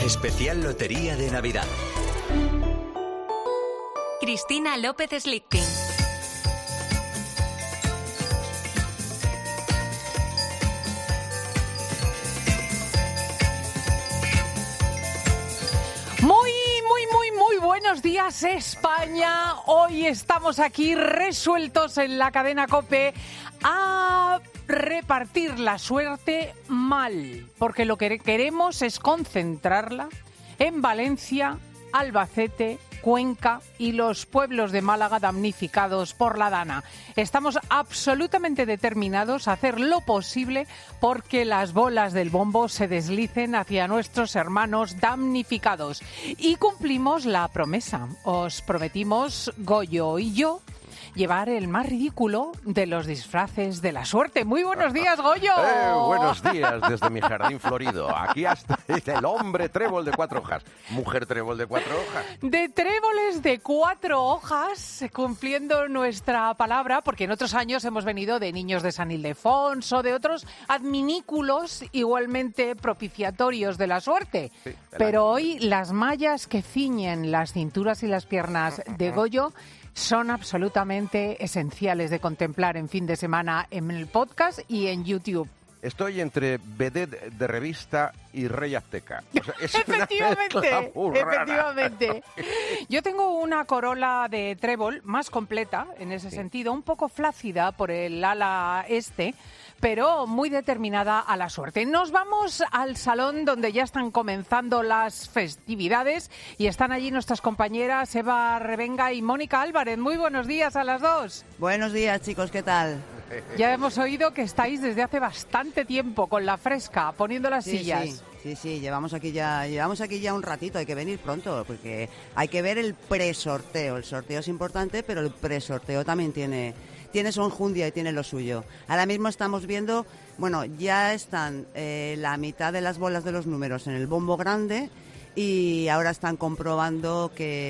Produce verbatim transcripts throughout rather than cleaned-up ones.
Especial Lotería de Navidad. Cristina López Slichting. Muy, muy, muy, muy buenos días, España. Hoy estamos aquí resueltos en la cadena COPE a repartir la suerte mal, porque lo que queremos es concentrarla en Valencia, Albacete, Cuenca y los pueblos de Málaga damnificados por la Dana. Estamos absolutamente determinados a hacer lo posible porque las bolas del bombo se deslicen hacia nuestros hermanos damnificados. Y cumplimos la promesa. Os prometimos, Goyo y yo, llevar el más ridículo de los disfraces de la suerte. Muy buenos días, Goyo. Eh, buenos días desde mi jardín florido. Aquí hasta el hombre trébol de cuatro hojas. Mujer trébol de cuatro hojas. De tréboles de cuatro hojas, cumpliendo nuestra palabra, porque en otros años hemos venido de niños de San Ildefonso, de otros adminículos igualmente propiciatorios de la suerte. Sí, Pero hoy las mallas que ciñen las cinturas y las piernas de Goyo son absolutamente esenciales de contemplar en fin de semana en el podcast y en YouTube. Estoy entre vedette de revista y rey azteca. O sea, es efectivamente, efectivamente. Yo tengo una corola de trébol más completa en ese sí. sentido, un poco flácida por el ala este, pero muy determinada a la suerte. Nos vamos al salón donde ya están comenzando las festividades y están allí nuestras compañeras Eva Revenga y Mónica Álvarez. Muy buenos días a las dos. Buenos días, chicos, ¿qué tal? Ya hemos oído que estáis desde hace bastante tiempo con la fresca, poniendo las sí, sillas. Sí, sí, sí, llevamos aquí ya, llevamos aquí ya un ratito, hay que venir pronto, porque hay que ver el presorteo. El sorteo es importante, pero el presorteo también tiene, tiene su enjundia y tiene lo suyo. Ahora mismo estamos viendo, bueno, ya están eh, la mitad de las bolas de los números en el bombo grande y ahora están comprobando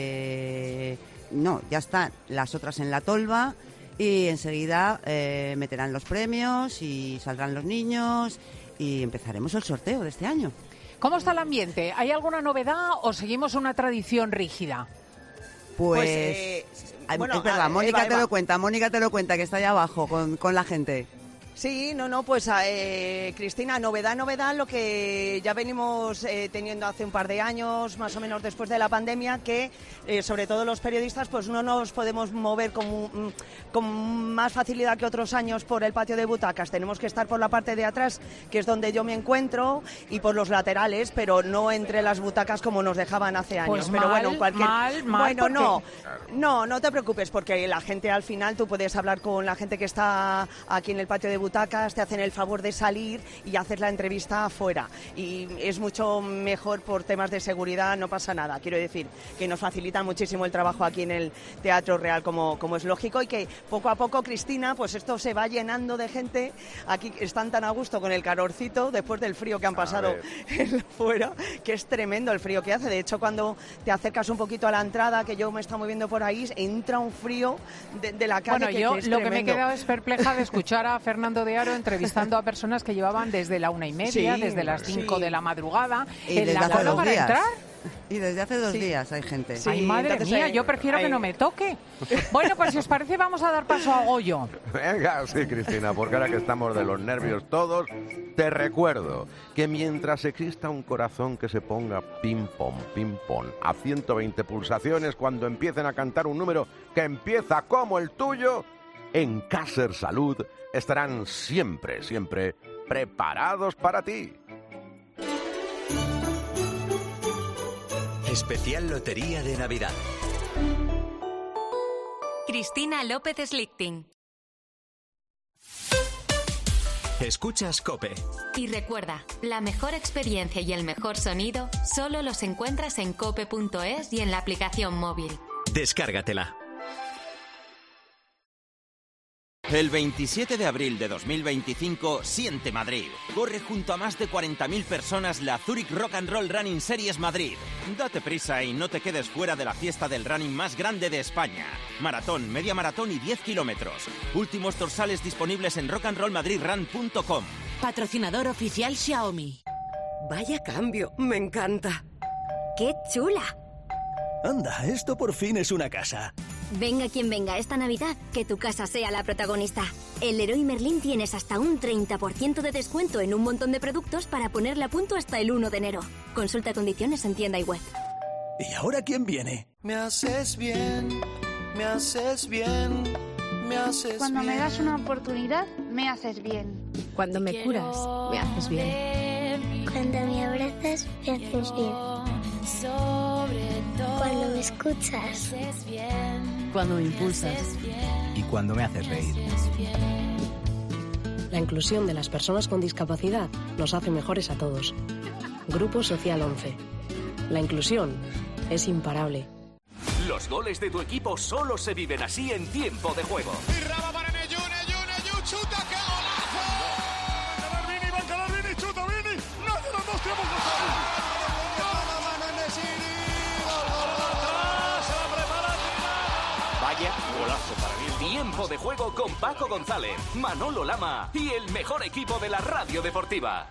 que no, ya están las otras en la tolva. Y enseguida eh, meterán los premios y saldrán los niños y empezaremos el sorteo de este año. ¿Cómo está el ambiente? ¿Hay alguna novedad o seguimos una tradición rígida? Pues, pues eh, bueno, es verdad, Mónica Eva, te Eva. lo cuenta, Mónica te lo cuenta, que está allá abajo con, con la gente. Sí, no, no, pues eh, Cristina, novedad, novedad, lo que ya venimos eh, teniendo hace un par de años, más o menos después de la pandemia, que eh, sobre todo los periodistas pues no nos podemos mover con, con más facilidad que otros años por el patio de butacas. Tenemos que estar por la parte de atrás, que es donde yo me encuentro, y por los laterales, pero no entre las butacas como nos dejaban hace años. Pues pero mal, bueno, cualquier... mal, mal. Bueno, porque... no, no, no te preocupes, porque la gente al final, tú puedes hablar con la gente que está aquí en el patio de butacas, te hacen el favor de salir y hacer la entrevista afuera, y es mucho mejor por temas de seguridad, no pasa nada. Quiero decir que nos facilitan muchísimo el trabajo aquí en el Teatro Real, como, como es lógico, y que poco a poco, Cristina, pues esto se va llenando de gente. Aquí están tan a gusto con el calorcito después del frío que han pasado fuera, que es tremendo el frío que hace. De hecho, cuando te acercas un poquito a la entrada, que yo me estoy moviendo por ahí, entra un frío de, de la calle. Bueno, que, yo que es lo tremendo. que me he quedado es perpleja de escuchar a Fernando de Aro entrevistando a personas que llevaban desde la una y media, sí, desde las cinco sí. de la madrugada, Y en desde la hace cola dos para días. entrar. Y desde hace dos Sí. días hay gente. Sí. Ay, madre entonces, mía, eh, yo prefiero eh, que no me toque. Bueno, pues si os parece vamos a dar paso a Goyo. Venga, sí, Cristina, porque ahora que estamos de los nervios todos, te recuerdo que mientras exista un corazón que se ponga ping-pong, ping-pong, a ciento veinte pulsaciones cuando empiecen a cantar un número que empieza como el tuyo, en Caser Salud estarán siempre, siempre preparados para ti. Especial Lotería de Navidad. Cristina López Slichting. Escuchas COPE. Y recuerda, la mejor experiencia y el mejor sonido solo los encuentras en cope punto es y en la aplicación móvil. Descárgatela. El veintisiete de abril de dos mil veinticinco, siente Madrid. Corre junto a más de cuarenta mil personas la Zurich Rock and Roll Running Series Madrid. Date prisa y no te quedes fuera de la fiesta del running más grande de España. Maratón, media maratón y diez kilómetros. Últimos dorsales disponibles en rock and roll madrid run punto com. Patrocinador oficial Xiaomi. Vaya cambio, me encanta. ¡Qué chula! Anda, esto por fin es una casa. Venga quien venga esta Navidad, que tu casa sea la protagonista. En Leroy Merlin tienes hasta un treinta por ciento de descuento en un montón de productos para ponerle a punto hasta el uno de enero. Consulta condiciones en tienda y web. ¿Y ahora quién viene? Me haces bien, me haces bien, me haces Cuando bien. me das una oportunidad, me haces bien. Cuando me curas, me haces bien. Cuando me abrazas, me haces bien. Cuando me escuchas. Cuando me impulsas. Y cuando me haces reír. La inclusión de las personas con discapacidad nos hace mejores a todos. Grupo Social once. La inclusión es imparable. Los goles de tu equipo solo se viven así en tiempo de juego. Y Raba para Neyu, Neyu, Neyu, chuta, ¡qué golazo! Va a Vini, va a calar Vini, chuta Vini. No, de los dos tenemos que salir. Vaya golazo para mí. Tiempo de juego con Paco González, Manolo Lama y el mejor equipo de la radio deportiva.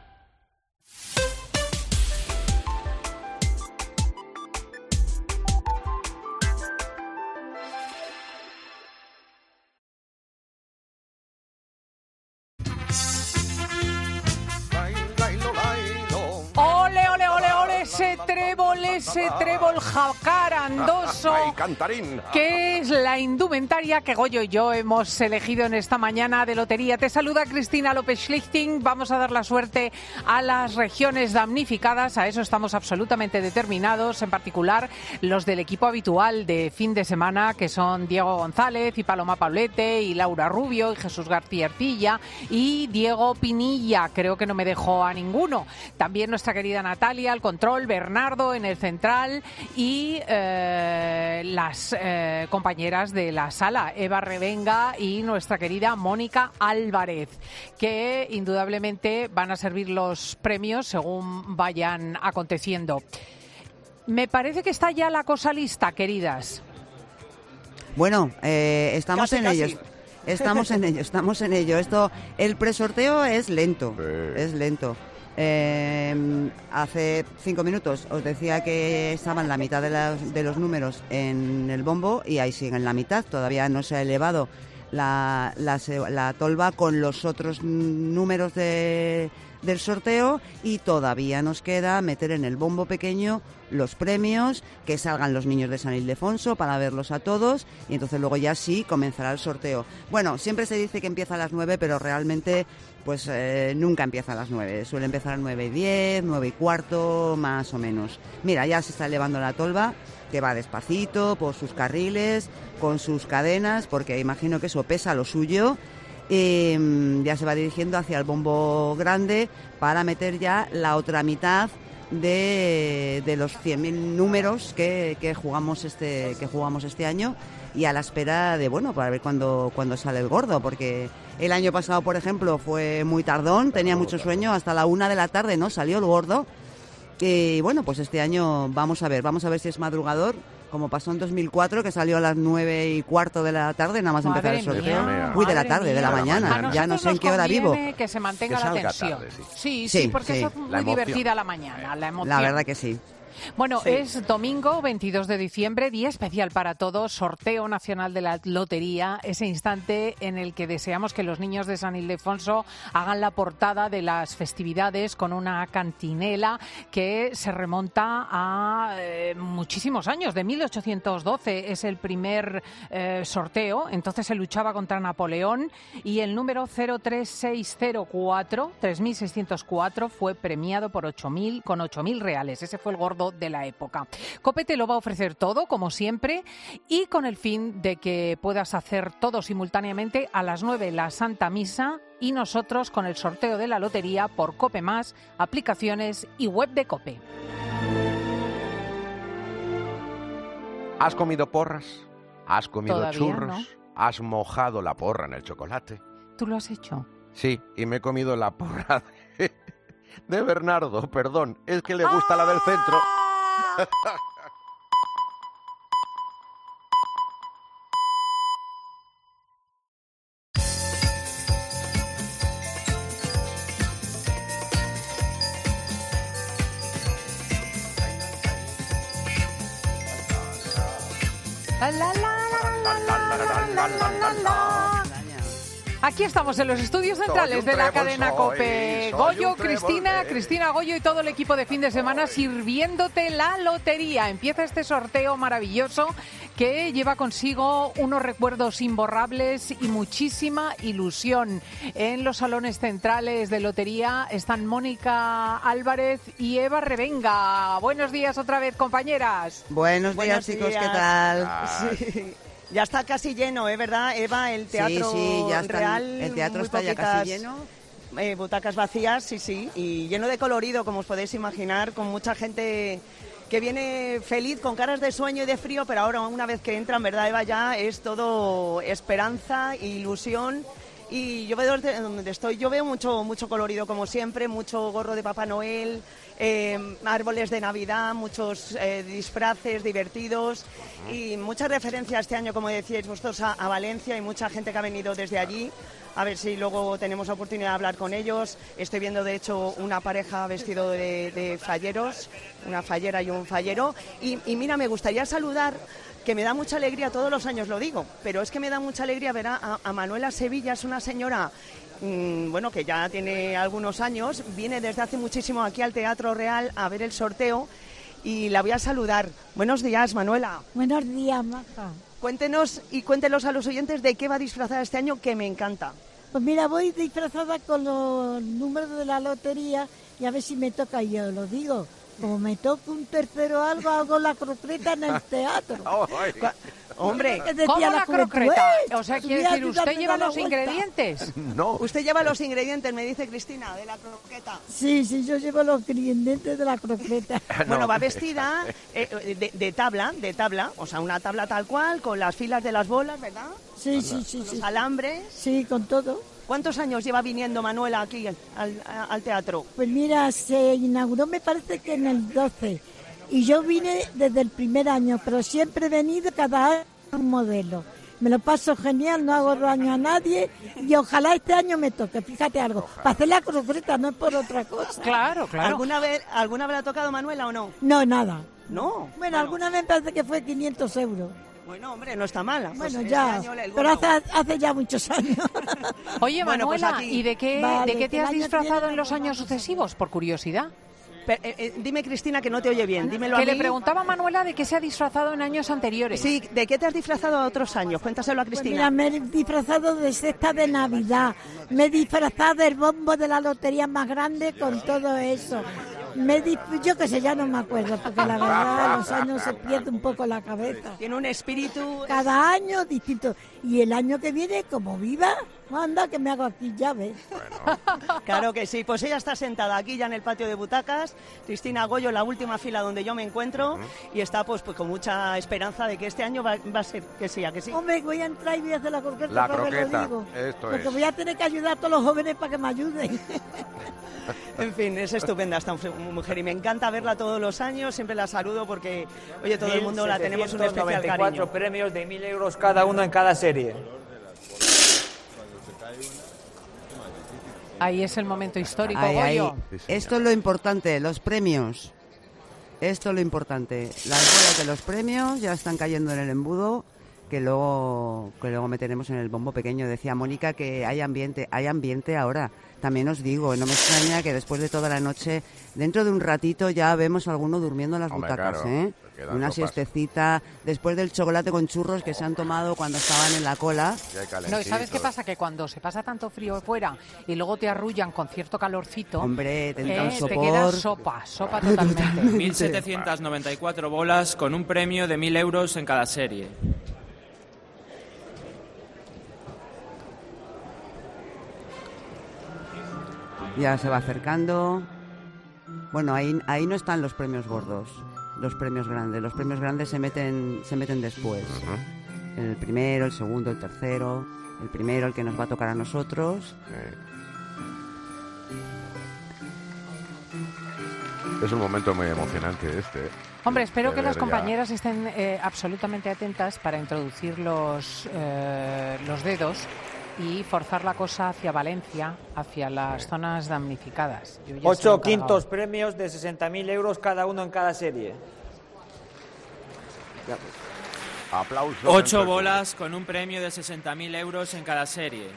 Ole, ole, ole, ole, ese trébol, ese trébol jacarandoso. Ay, cantarín. Que es la indumentaria que Goyo y yo hemos elegido en esta mañana de lotería. Te saluda Cristina López Schlichting. Vamos a dar la suerte a las regiones damnificadas. A eso estamos absolutamente determinados. En particular, los del equipo habitual de fin de semana, que son Diego González y Paloma Paulete y Laura Rubio y Jesús García Ercilla y Diego Pinilla. Creo que no me dejó a ninguno. También nuestra querida Natalia al control, Bernardo en el central y eh, las eh, compañeras de la sala, Eva Revenga y nuestra querida Mónica Álvarez, que indudablemente van a servir los premios según vayan aconteciendo. Me parece que está ya la cosa lista, queridas. Bueno, eh, estamos Casi, en casi. ello. Estamos en ello, estamos en ello. Esto, el presorteo es lento, es lento. Eh, hace cinco minutos os decía que estaban la mitad de, la, de los números en el bombo y ahí siguen la mitad. Todavía no se ha elevado la, la, la tolva con los otros números de, del sorteo y todavía nos queda meter en el bombo pequeño los premios, que salgan los niños de San Ildefonso para verlos a todos y entonces luego ya sí comenzará el sorteo. Bueno, siempre se dice que empieza a las nueve, pero realmente pues eh, nunca empieza a las nueve. Suele empezar a nueve y diez, nueve y cuarto, más o menos. Mira, ya se está elevando la tolva, que va despacito por sus carriles, con sus cadenas, porque imagino que eso pesa lo suyo. Eh, ya se va dirigiendo hacia el bombo grande para meter ya la otra mitad de, de los cien mil números que, que jugamos este que jugamos este año y a la espera de, bueno, para ver cuándo cuándo sale el gordo, porque el año pasado, por ejemplo, fue muy tardón, tenía mucho sueño, hasta la una de la tarde no salió el gordo. Y bueno, pues este año vamos a ver, vamos a ver si es madrugador, como pasó en dos mil cuatro, que salió a las nueve y cuarto de la tarde, nada más empezar el sorteo. mía. Uy, de la Madre tarde, de mía. la A mañana, nosotros ya no sé en nos qué hora vivo. conviene que se mantenga Que la salga tensión. tarde, sí. Sí, sí, Sí, porque sí. eso es La muy emoción. divertida la mañana, la emoción. La verdad que sí. Bueno, Sí. es domingo veintidós de diciembre, día especial para todos, sorteo nacional de la lotería, ese instante en el que deseamos que los niños de San Ildefonso hagan la portada de las festividades con una cantinela que se remonta a eh, muchísimos años, de mil ochocientos doce es el primer eh, sorteo, entonces se luchaba contra Napoleón y el número cero tres seis cero cuatro, tres mil seiscientos cuatro, fue premiado por ocho mil, con ocho mil reales. Ese fue el gordo de la época. COPE te lo va a ofrecer todo, como siempre, y con el fin de que puedas hacer todo simultáneamente a las nueve la Santa Misa y nosotros con el sorteo de la lotería por COPE Más, aplicaciones y web de COPE. ¿Has comido porras? ¿Has comido Todavía churros? no. ¿Has mojado la porra en el chocolate? ¿Tú lo has hecho? Sí, y me he comido la porra de, de Bernardo, perdón. Es que le gusta la del centro. La, la, la, la, la, la, la, la, la. Aquí estamos en los estudios centrales de la cadena COPE. Goyo, Cristina, Cristina Goyo y todo el equipo de fin de semana sirviéndote la lotería. Empieza este sorteo maravilloso que lleva consigo unos recuerdos imborrables y muchísima ilusión. En los salones centrales de lotería están Mónica Álvarez y Eva Revenga. Buenos días otra vez, compañeras. Buenos días, Buenos chicos, días. ¿qué tal? Sí. Ya está casi lleno, ¿eh? ¿Verdad, Eva? El teatro sí, sí, ya está, real. el teatro muy está ya poquitas, casi lleno. Eh, butacas vacías, sí, sí. Y lleno de colorido, como os podéis imaginar, con mucha gente que viene feliz, con caras de sueño y de frío, pero ahora una vez que entran, ¿verdad, Eva? Ya es todo esperanza, ilusión. Y yo veo desde donde estoy, yo veo mucho, mucho colorido como siempre, mucho gorro de Papá Noel, eh, árboles de Navidad, muchos eh, disfraces divertidos y muchas referencias este año, como decíais vosotros, a, a Valencia y mucha gente que ha venido desde allí. A ver si luego tenemos la oportunidad de hablar con ellos. Estoy viendo, de hecho, una pareja vestido de, de falleros, una fallera y un fallero. Y, y mira, me gustaría saludar, que me da mucha alegría, todos los años lo digo, pero es que me da mucha alegría ver a, a Manuela Sevilla, es una señora, mmm, bueno, que ya tiene algunos años, viene desde hace muchísimo aquí al Teatro Real a ver el sorteo y la voy a saludar. Buenos días, Manuela. Buenos días, Maja. Cuéntenos y cuéntenos a los oyentes de qué va disfrazada este año, que me encanta. Pues mira, voy disfrazada con los números de la lotería y a ver si me toca, y yo lo digo. Como me toque un tercero algo, hago la croqueta en el teatro. Oh, hombre, ¿cómo la, la croqueta? O sea, pues, quiere decir, ¿usted lleva los ingredientes? No. Usted lleva los ingredientes, me dice Cristina, de la croqueta. Sí, sí, yo llevo los ingredientes de la croqueta. Bueno, no. Va vestida eh, de, de tabla, de tabla, o sea, una tabla tal cual, con las filas de las bolas, ¿verdad? Sí, sí, sí. Los sí. alambres. Sí, con todo. ¿Cuántos años lleva viniendo Manuela aquí al, al, al teatro? Pues mira, se inauguró me parece que en el doce y yo vine desde el primer año, pero siempre he venido cada año un modelo. Me lo paso genial, no hago daño a nadie y ojalá este año me toque, fíjate algo, ojalá. Para hacer la croqueta, no es por otra cosa. Claro, claro. ¿Alguna vez, ¿Alguna vez ha tocado Manuela o no? No, nada. ¿No? Bueno, bueno. alguna vez me parece que fue quinientos euros. Bueno, hombre, no está mala. Bueno, pues ya, este año, pero hace, hace ya muchos años. Oye, bueno, Manuela, pues aquí... ¿y de qué, vale, de qué te has disfrazado en los viene... años sucesivos, por curiosidad? Pero, eh, eh, dime, Cristina, que no te oye bien. Dímelo que a mí. le preguntaba a Manuela de qué se ha disfrazado en años anteriores. Sí, ¿de qué te has disfrazado a otros años? Cuéntaselo a Cristina. Pues mira, me he disfrazado de cesta de Navidad, me he disfrazado del bombo de la lotería más grande con todo eso. Me di... Yo qué sé, ya no me acuerdo, porque la verdad los años se pierde un poco la cabeza. Tiene un espíritu... Cada año distinto. Y el año que viene, como viva, anda que me hago aquí llaves. Bueno. Claro que sí, pues ella está sentada aquí ya en el patio de butacas, Cristina Goyo en la última fila donde yo me encuentro, uh-huh. y está pues, pues con mucha esperanza de que este año va, va a ser que sí, a que sí. Hombre, voy a entrar y voy a hacer la croqueta. La croqueta, lo digo, esto porque es. voy a tener que ayudar a todos los jóvenes para que me ayuden. En fin, es estupenda esta mujer y me encanta verla todos los años, siempre la saludo porque, oye, todo el mundo la tenemos un especial cariño. Premios de mil euros cada uno en cada serie. Ahí es el momento histórico, ahí, Goyo. Ahí. Esto es lo importante, los premios. Esto es lo importante. Las bolas de los premios ya están cayendo en el embudo, que luego, que luego meteremos en el bombo pequeño. Decía Mónica que hay ambiente, hay ambiente ahora. También os digo, no me extraña que después de toda la noche, dentro de un ratito ya vemos a alguno durmiendo en las Hombre, butacas, claro, ¿eh? Una sopas. siestecita, después del chocolate con churros que se han tomado cuando estaban en la cola. No, ¿y sabes qué pasa? Que cuando se pasa tanto frío fuera y luego te arrullan con cierto calorcito, hombre, te, eh, te queda sopa, sopa totalmente. mil setecientas noventa y cuatro bolas con un premio de mil euros en cada serie. Ya se va acercando. Bueno, ahí, ahí no están los premios gordos, los premios grandes. Los premios grandes se meten, se meten después. Uh-huh. El primero, el segundo, el tercero. El primero, el que nos va a tocar a nosotros. Sí. Es un momento muy emocionante este. Hombre, espero que las ya... compañeras estén eh, absolutamente atentas para introducir los, eh, los dedos y forzar la cosa hacia Valencia, hacia las sí. zonas damnificadas. Ocho quintos premios de sesenta mil euros cada uno en cada serie. Aplausos. Ocho entre bolas con un premio de sesenta mil euros en cada serie.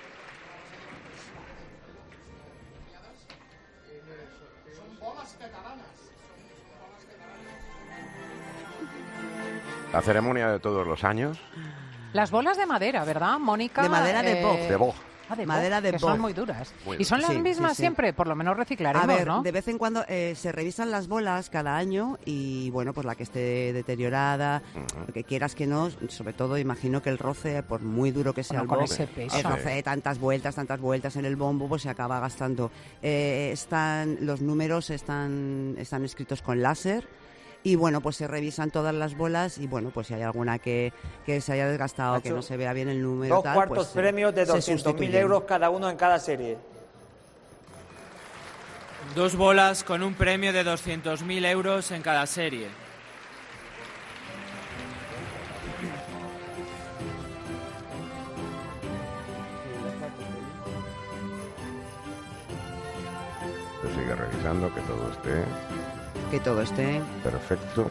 La ceremonia de todos los años. Las bolas de madera, ¿verdad, Mónica? De madera de Eh, boj. De boj. Ah, de Madera boj, de que boj. son muy duras. Muy y son las Sí, mismas sí, sí. siempre, por lo menos reciclaremos, A ver, ¿no? de vez en cuando eh, se revisan las bolas cada año y, bueno, pues la que esté deteriorada, que quieras que no, sobre todo imagino que el roce, por muy duro que sea Bueno, el con bombo, ese peso. el roce de tantas vueltas, tantas vueltas en el bombo, pues se acaba gastando. Eh, están, los números están, están escritos con láser. Y bueno, pues se revisan todas las bolas y bueno, pues si hay alguna que, que se haya desgastado, que no se vea bien el número, Dos tal, cuartos pues, se- premios de se doscientos mil sustituyen. euros cada uno en cada serie. Dos bolas con un premio de doscientos mil euros en cada serie. Se sigue revisando que todo esté Que todo esté... perfecto.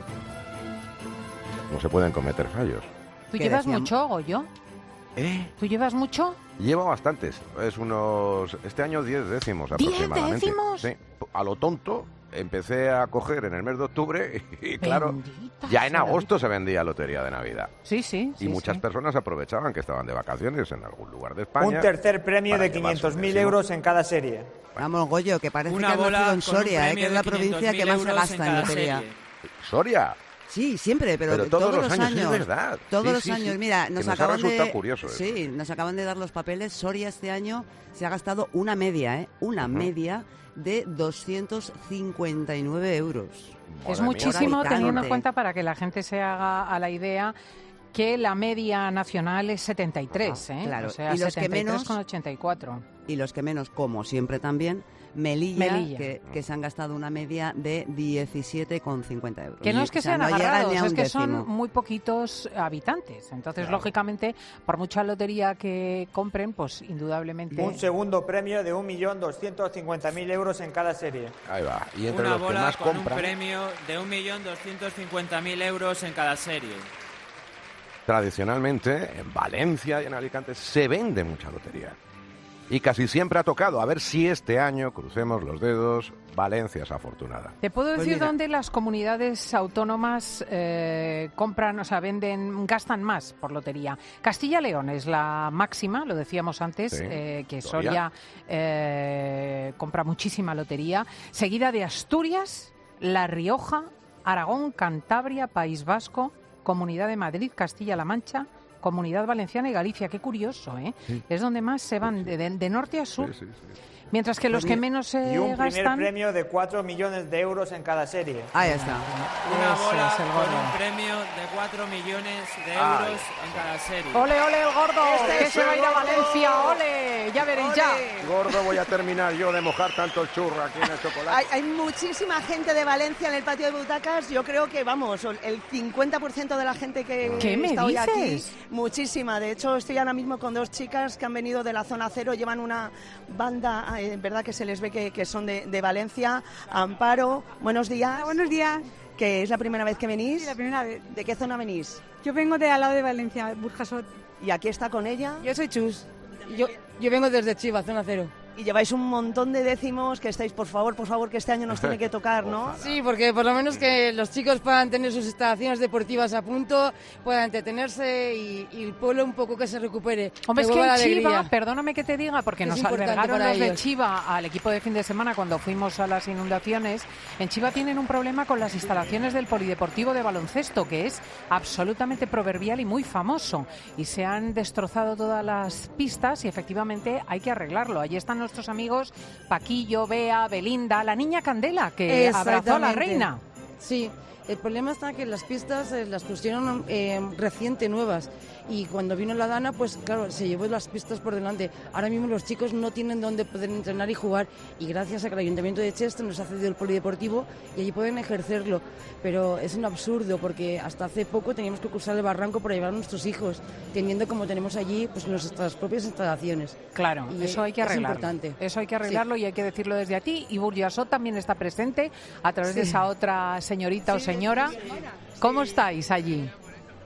No se pueden cometer fallos. ¿Tú ¿Qué llevas decían? mucho, Goyo? ¿Eh? ¿Tú llevas mucho? Llevo bastantes. Es unos... Este año diez décimos ¿Diez aproximadamente. décimos? Sí. A lo tonto empecé a coger en el mes de octubre y, claro, Bendita ya en sea la agosto se vendía lotería de Navidad. Sí, sí. Y sí, muchas sí. personas aprovechaban que estaban de vacaciones en algún lugar de España. Un tercer premio para de llevarse quinientos un mil décimo. euros en cada serie. Vamos, Goyo, que parece Una que has bola nacido en con un Soria, eh, premio que es de la provincia que más se quinientos mil euros gasta en en cada lotería. serie. Soria. Sí, siempre, pero, Pero todos los años, es verdad. Todos Sí, los sí, años, sí. mira, Que nos nos ha acaban resultado de curioso eso. Sí, nos acaban de dar los papeles. Soria este año se ha gastado una media, ¿eh? Una media de doscientos cincuenta y nueve euros. Es Madre muchísimo mía. teniendo en Habitante. cuenta, para que la gente se haga a la idea, que la media nacional es setenta y tres, ¿eh? Claro, O sea, y los que setenta y tres menos- con ochenta y cuatro. Y los que menos, como siempre también, Melilla, Melilla. Que, que se han gastado una media de diecisiete con cincuenta euros. Que no es que O sea, sean no llegan agarrados, ni a es un que décimo. son muy poquitos habitantes. Entonces, Claro. lógicamente, por mucha lotería que compren, pues indudablemente... Un segundo premio de un millón doscientos cincuenta mil euros en cada serie. Ahí va. Y entre Una los que bola más con compran, un premio de un millón doscientos cincuenta mil euros en cada serie. tradicionalmente, en Valencia y en Alicante, se vende mucha lotería. Y casi siempre ha tocado. A ver si este año, crucemos los dedos, Valencia es afortunada. ¿Te puedo Pues decir mira. dónde las comunidades autónomas eh, compran, o sea, venden, gastan más por lotería? Castilla-León es la máxima, lo decíamos antes, Sí. eh, que Soria. Soria eh, compra muchísima lotería, seguida de Asturias, La Rioja, Aragón, Cantabria, País Vasco, Comunidad de Madrid, Castilla-La Mancha, Comunidad Valenciana y Galicia. Qué curioso, ¿eh? Sí. Es donde más se van, de, de- de norte a sur. Sí, sí, sí. Mientras que los Pues que mira, menos se Y un primer gastan... premio de cuatro millones de euros en cada serie. Ahí está. Una Ese bola es el con gordo. un premio de cuatro millones de Ay. euros en cada serie. ¡Ole, ole, el gordo! Este ¡Que es se va a ir a el gordo. Valencia! ¡Ole! Ya veréis, ya. Gordo, voy a terminar yo de mojar tanto el churro aquí en el chocolate. Hay, hay muchísima gente de Valencia en el patio de butacas. Yo creo que, vamos, el cincuenta por ciento de la gente que ¿Qué me está hoy aquí, dices? muchísima. De hecho, estoy ahora mismo con dos chicas que han venido de la zona cero. Llevan una banda, eh, en verdad que se les ve que, que son de, de Valencia. Amparo, buenos días. Buenos días. ¿Que es la primera vez que venís? Sí, la primera vez. ¿De qué zona venís? Yo vengo de al lado de Valencia, Burjasot. ¿Y aquí está con ella? Yo soy Chus. Yo, yo vengo desde Chiva, zona cero. Y lleváis un montón de décimos que estáis, por favor, por favor, que este año nos tiene que tocar, ¿no? Sí, porque por lo menos que los chicos puedan tener sus instalaciones deportivas a punto, puedan entretenerse y, y el pueblo un poco que se recupere. Hombre, es que que vuelva en la Chiva, alegría. perdóname que te diga, porque Es nos importante albergaron para los de ellos. Chiva al equipo de fin de semana cuando fuimos a las inundaciones. En Chiva tienen un problema con las instalaciones del polideportivo de baloncesto, que es absolutamente proverbial y muy famoso. Y se han destrozado todas las pistas y efectivamente hay que arreglarlo. Allí están nuestros amigos Paquillo, Bea, Belinda, la niña Candela, que abrazó a la Exactamente. reina. Sí, el problema está que las pistas eh, las pusieron eh, reciente nuevas y cuando vino la Dana, pues claro, se llevó las pistas por delante. Ahora mismo los chicos no tienen dónde poder entrenar y jugar y gracias a que el Ayuntamiento de Cheste nos ha cedido el polideportivo y allí pueden ejercerlo. Pero es un absurdo porque hasta hace poco teníamos que cruzar el barranco para llevar a nuestros hijos, teniendo como tenemos allí pues nuestras propias instalaciones. Claro, Y eso hay que es arreglarlo. importante. Eso hay que arreglarlo y hay que decirlo desde a ti. Y Burjasot también está presente a través de Sí. esa otra señorita o señora. ¿Cómo estáis allí?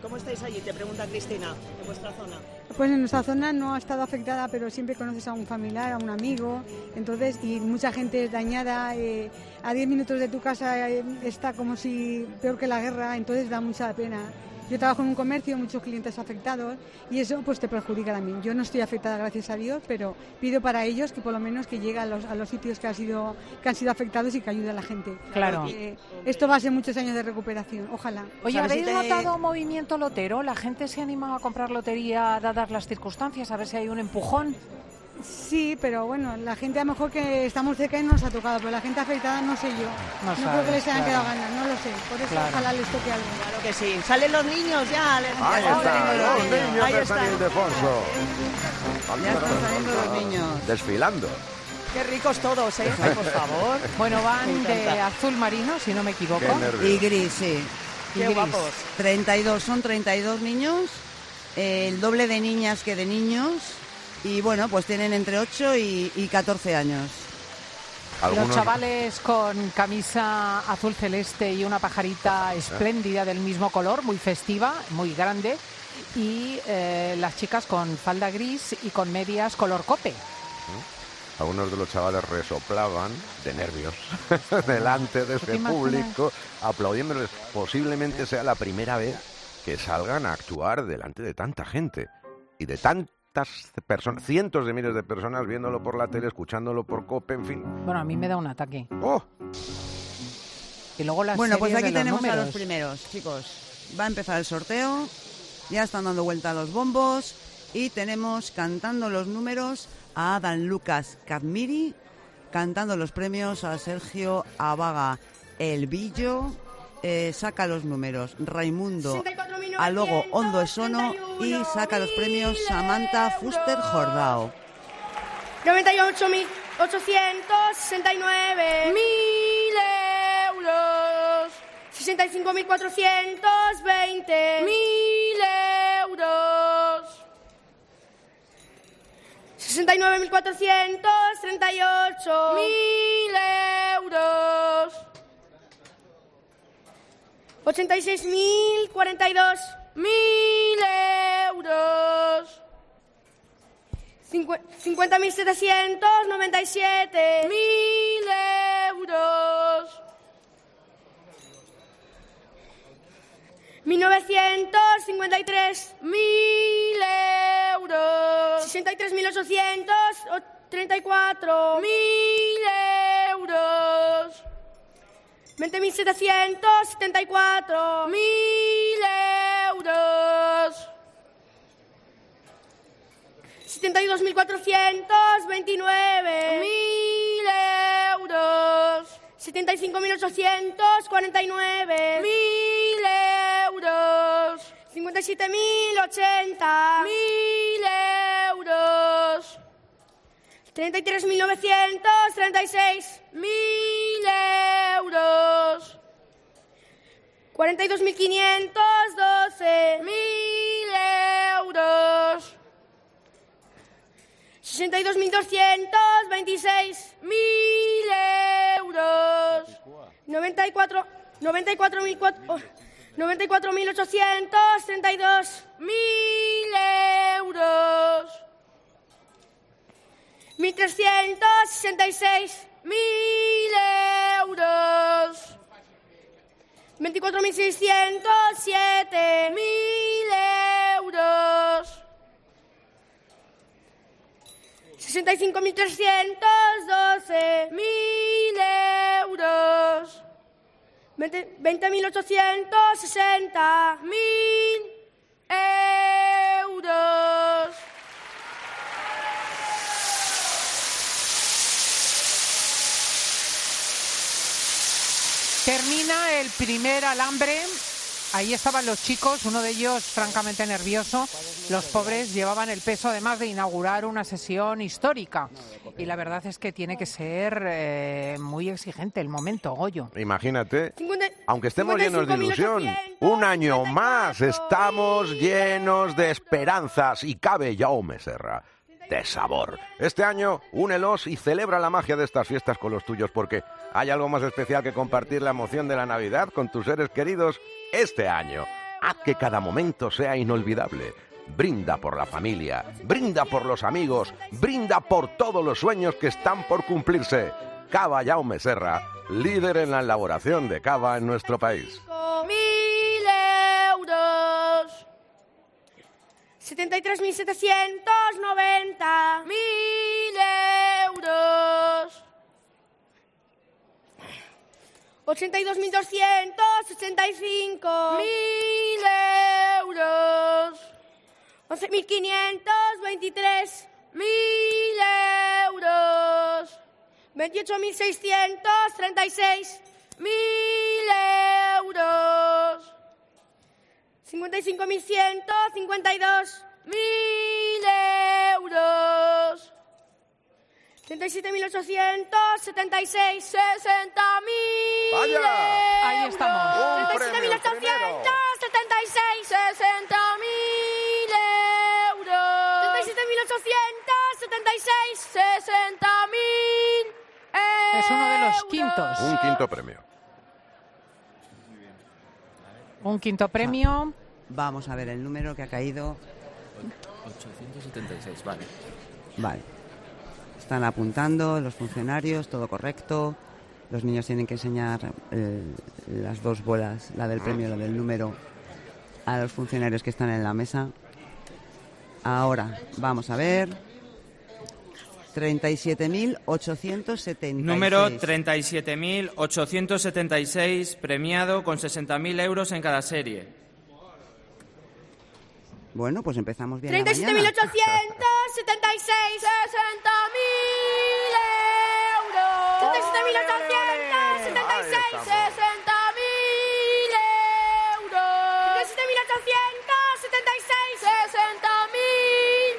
¿Cómo estáis allí? Te pregunta Cristina, en vuestra zona. Pues en nuestra zona no ha estado afectada, pero siempre conoces a un familiar, a un amigo, entonces, y mucha gente dañada, eh, a diez minutos de tu casa eh, está como si peor que la guerra, entonces da mucha pena. Yo trabajo en un comercio, muchos clientes afectados y eso pues te perjudica también. Yo no estoy afectada, gracias a Dios, pero pido para ellos que por lo menos que llegue a los, a los sitios que, ha sido, que han sido afectados y que ayude a la gente. Claro. Eh, esto va a ser muchos años de recuperación, ojalá. Oye, ¿habéis si te... notado movimiento lotero? ¿La gente se anima a comprar lotería dadas las circunstancias? A ver si hay un empujón. Sí, pero bueno, la gente a lo mejor que estamos cerca y no nos ha tocado, pero la gente afectada no sé yo. No, no sabes, creo que les hayan claro. quedado ganas, no lo sé. Por eso claro. ojalá les toque algo. Claro que sí. Salen los niños ya. Les... Ahí ya están los niños, niños Ahí de están. San Ildefonso. Ya están saliendo los niños. Desfilando. Qué ricos todos, ¿eh? Ay, por favor. Bueno, van de azul marino, si no me equivoco. Y gris, sí. Qué gris. guapos. treinta y dos, son treinta y dos niños, eh, el doble de niñas que de niños. Y bueno, pues tienen entre ocho y, y catorce años. Algunos... Los chavales con camisa azul celeste y una pajarita espléndida del mismo color, muy festiva, muy grande. Y eh, las chicas con falda gris y con medias color cope. Algunos de los chavales resoplaban de nervios delante de ese público, aplaudiéndoles. Posiblemente sea la primera vez que salgan a actuar delante de tanta gente y de tantas personas, cientos de miles de personas viéndolo por la tele, escuchándolo por COPE, en fin. Bueno, a mí me da un ataque. ¡Oh! Y luego las bueno, pues aquí de los tenemos números. a los primeros, chicos. Va a empezar el sorteo, ya están dando vuelta los bombos y tenemos cantando los números a Dan Lucas Cadmiri, cantando los premios a Sergio Abaga El Billo, eh, saca los números Raimundo Alogo Ondo Esono y saca los premios Samantha Fuster Jordao. noventa y ocho mil ochocientos sesenta y nueve mil euros. sesenta y cinco mil cuatrocientos veinte mil euros. sesenta y nueve mil cuatrocientos treinta y ocho mil euros. ochenta y seis mil cuarenta y dos mil euros. cincuenta mil setecientos noventa y siete mil euros. mil novecientos cincuenta y tres mil euros. sesenta y tres mil ochocientos treinta y cuatro mil euros. veinte mil setecientos setenta y cuatro mil euros. setenta y dos mil cuatrocientos veintinueve mil euros. setenta y cinco mil ochocientos cuarenta y nueve mil euros. cincuenta y siete mil ochenta mil euros. treinta y tres mil novecientos treinta y seis mil euros. cuarenta y dos mil quinientos doce mil euros. sesenta y dos mil doscientos veintiséis mil euros. noventa y cuatro mil ochocientos treinta y dos mil euros. mil trescientos sesenta y seis mil euros. veinticuatro mil seiscientos siete mil euros. sesenta y cinco mil trescientos doce mil euros. veinte mil ochocientos sesenta mil euros. Termina el primer alambre. Ahí estaban los chicos, uno de ellos francamente nervioso. Los pobres llevaban el peso además de inaugurar una sesión histórica. Y la verdad es que tiene que ser eh, muy exigente el momento, Goyo. Imagínate, aunque estemos llenos de ilusión, un año más estamos llenos de esperanzas y cabe Jaume Serra de sabor. Este año, únelos y celebra la magia de estas fiestas con los tuyos, porque hay algo más especial que compartir la emoción de la Navidad con tus seres queridos este año. Haz que cada momento sea inolvidable. Brinda por la familia, brinda por los amigos, brinda por todos los sueños que están por cumplirse. Cava Jaume Serra, líder en la elaboración de cava en nuestro país. Mil euros. setenta y tres mil setecientos noventa. Mil euros. ochenta y dos mil doscientos ochenta y cinco. Mil euros. once mil quinientos veintitrés. Mil euros. veintiocho mil seiscientos treinta y seis. Mil euros. cincuenta y cinco mil ciento cincuenta y dos. Mil euros. treinta y siete mil ochocientos setenta y seis. sesenta mil. ¡Vaya! Ahí estamos. treinta y siete mil ochocientos setenta y seis. sesenta mil euros. treinta y siete mil ochocientos setenta y seis. sesenta mil euros. Es uno de los quintos. Un quinto premio. Un quinto premio. Vamos a ver el número que ha caído. ochocientos setenta y seis, vale. Vale. Están apuntando los funcionarios, todo correcto. Los niños tienen que enseñar eh, las dos bolas, la del premio y la del número, a los funcionarios que están en la mesa. Ahora, vamos a ver. treinta y siete mil ochocientos setenta y seis. Número treinta y siete mil ochocientos setenta y seis, premiado con sesenta mil euros en cada serie. Bueno, pues empezamos bien treinta y siete mil la mañana. ochocientos setenta y seis. sesenta mil euros. treinta y siete mil ochocientos setenta y seis. sesenta mil euros. treinta y siete mil ochocientos setenta y seis. sesenta mil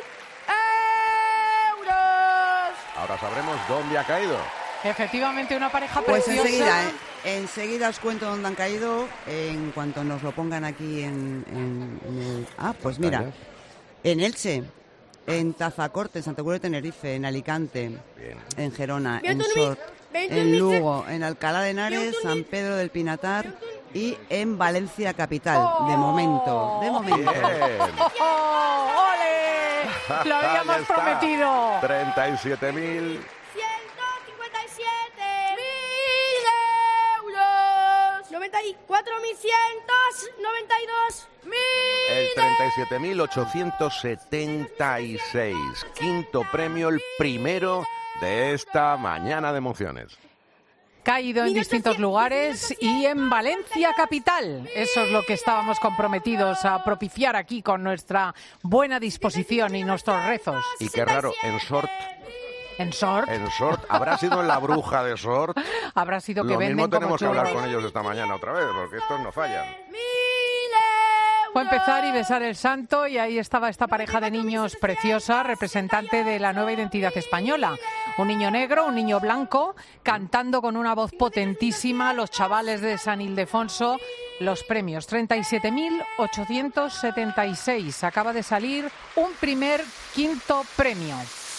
euros. Ahora sabremos dónde ha caído. Efectivamente, una pareja Pues preciosa. enseguida, ¿eh? enseguida os cuento dónde han caído, en cuanto nos lo pongan aquí en, en- en el... Ah, pues mira, en Elche, en Tazacorte, en Santa Cruz de Tenerife, en Alicante, en Gerona, en Sort, en Lugo, en Alcalá de Henares, San Pedro del Pinatar y en Valencia Capital, de momento, de momento. ¡Oh, ole! Lo habíamos Ahí está. prometido. treinta y siete mil. ciento cincuenta y siete mil euros. noventa y cuatro mil ciento noventa y dos mil. El treinta y siete mil ochocientos setenta y seis. Quinto premio, el primero de esta mañana de emociones. Caído en distintos lugares y en Valencia capital. Eso es lo que estábamos comprometidos a propiciar aquí con nuestra buena disposición y nuestros rezos. Y qué raro, en Sort, En Sort en Sort, habrá sido la bruja de Sort. habrá sido que Lo venden mismo como tenemos que hablar churros. con ellos esta mañana otra vez, porque estos no fallan. Fue empezar y besar el santo y ahí estaba esta pareja de niños preciosa, representante de la nueva identidad española. Un niño negro, un niño blanco, cantando con una voz potentísima, los chavales de San Ildefonso, los premios. treinta y siete mil ochocientos setenta y seis. Acaba de salir un primer quinto premio.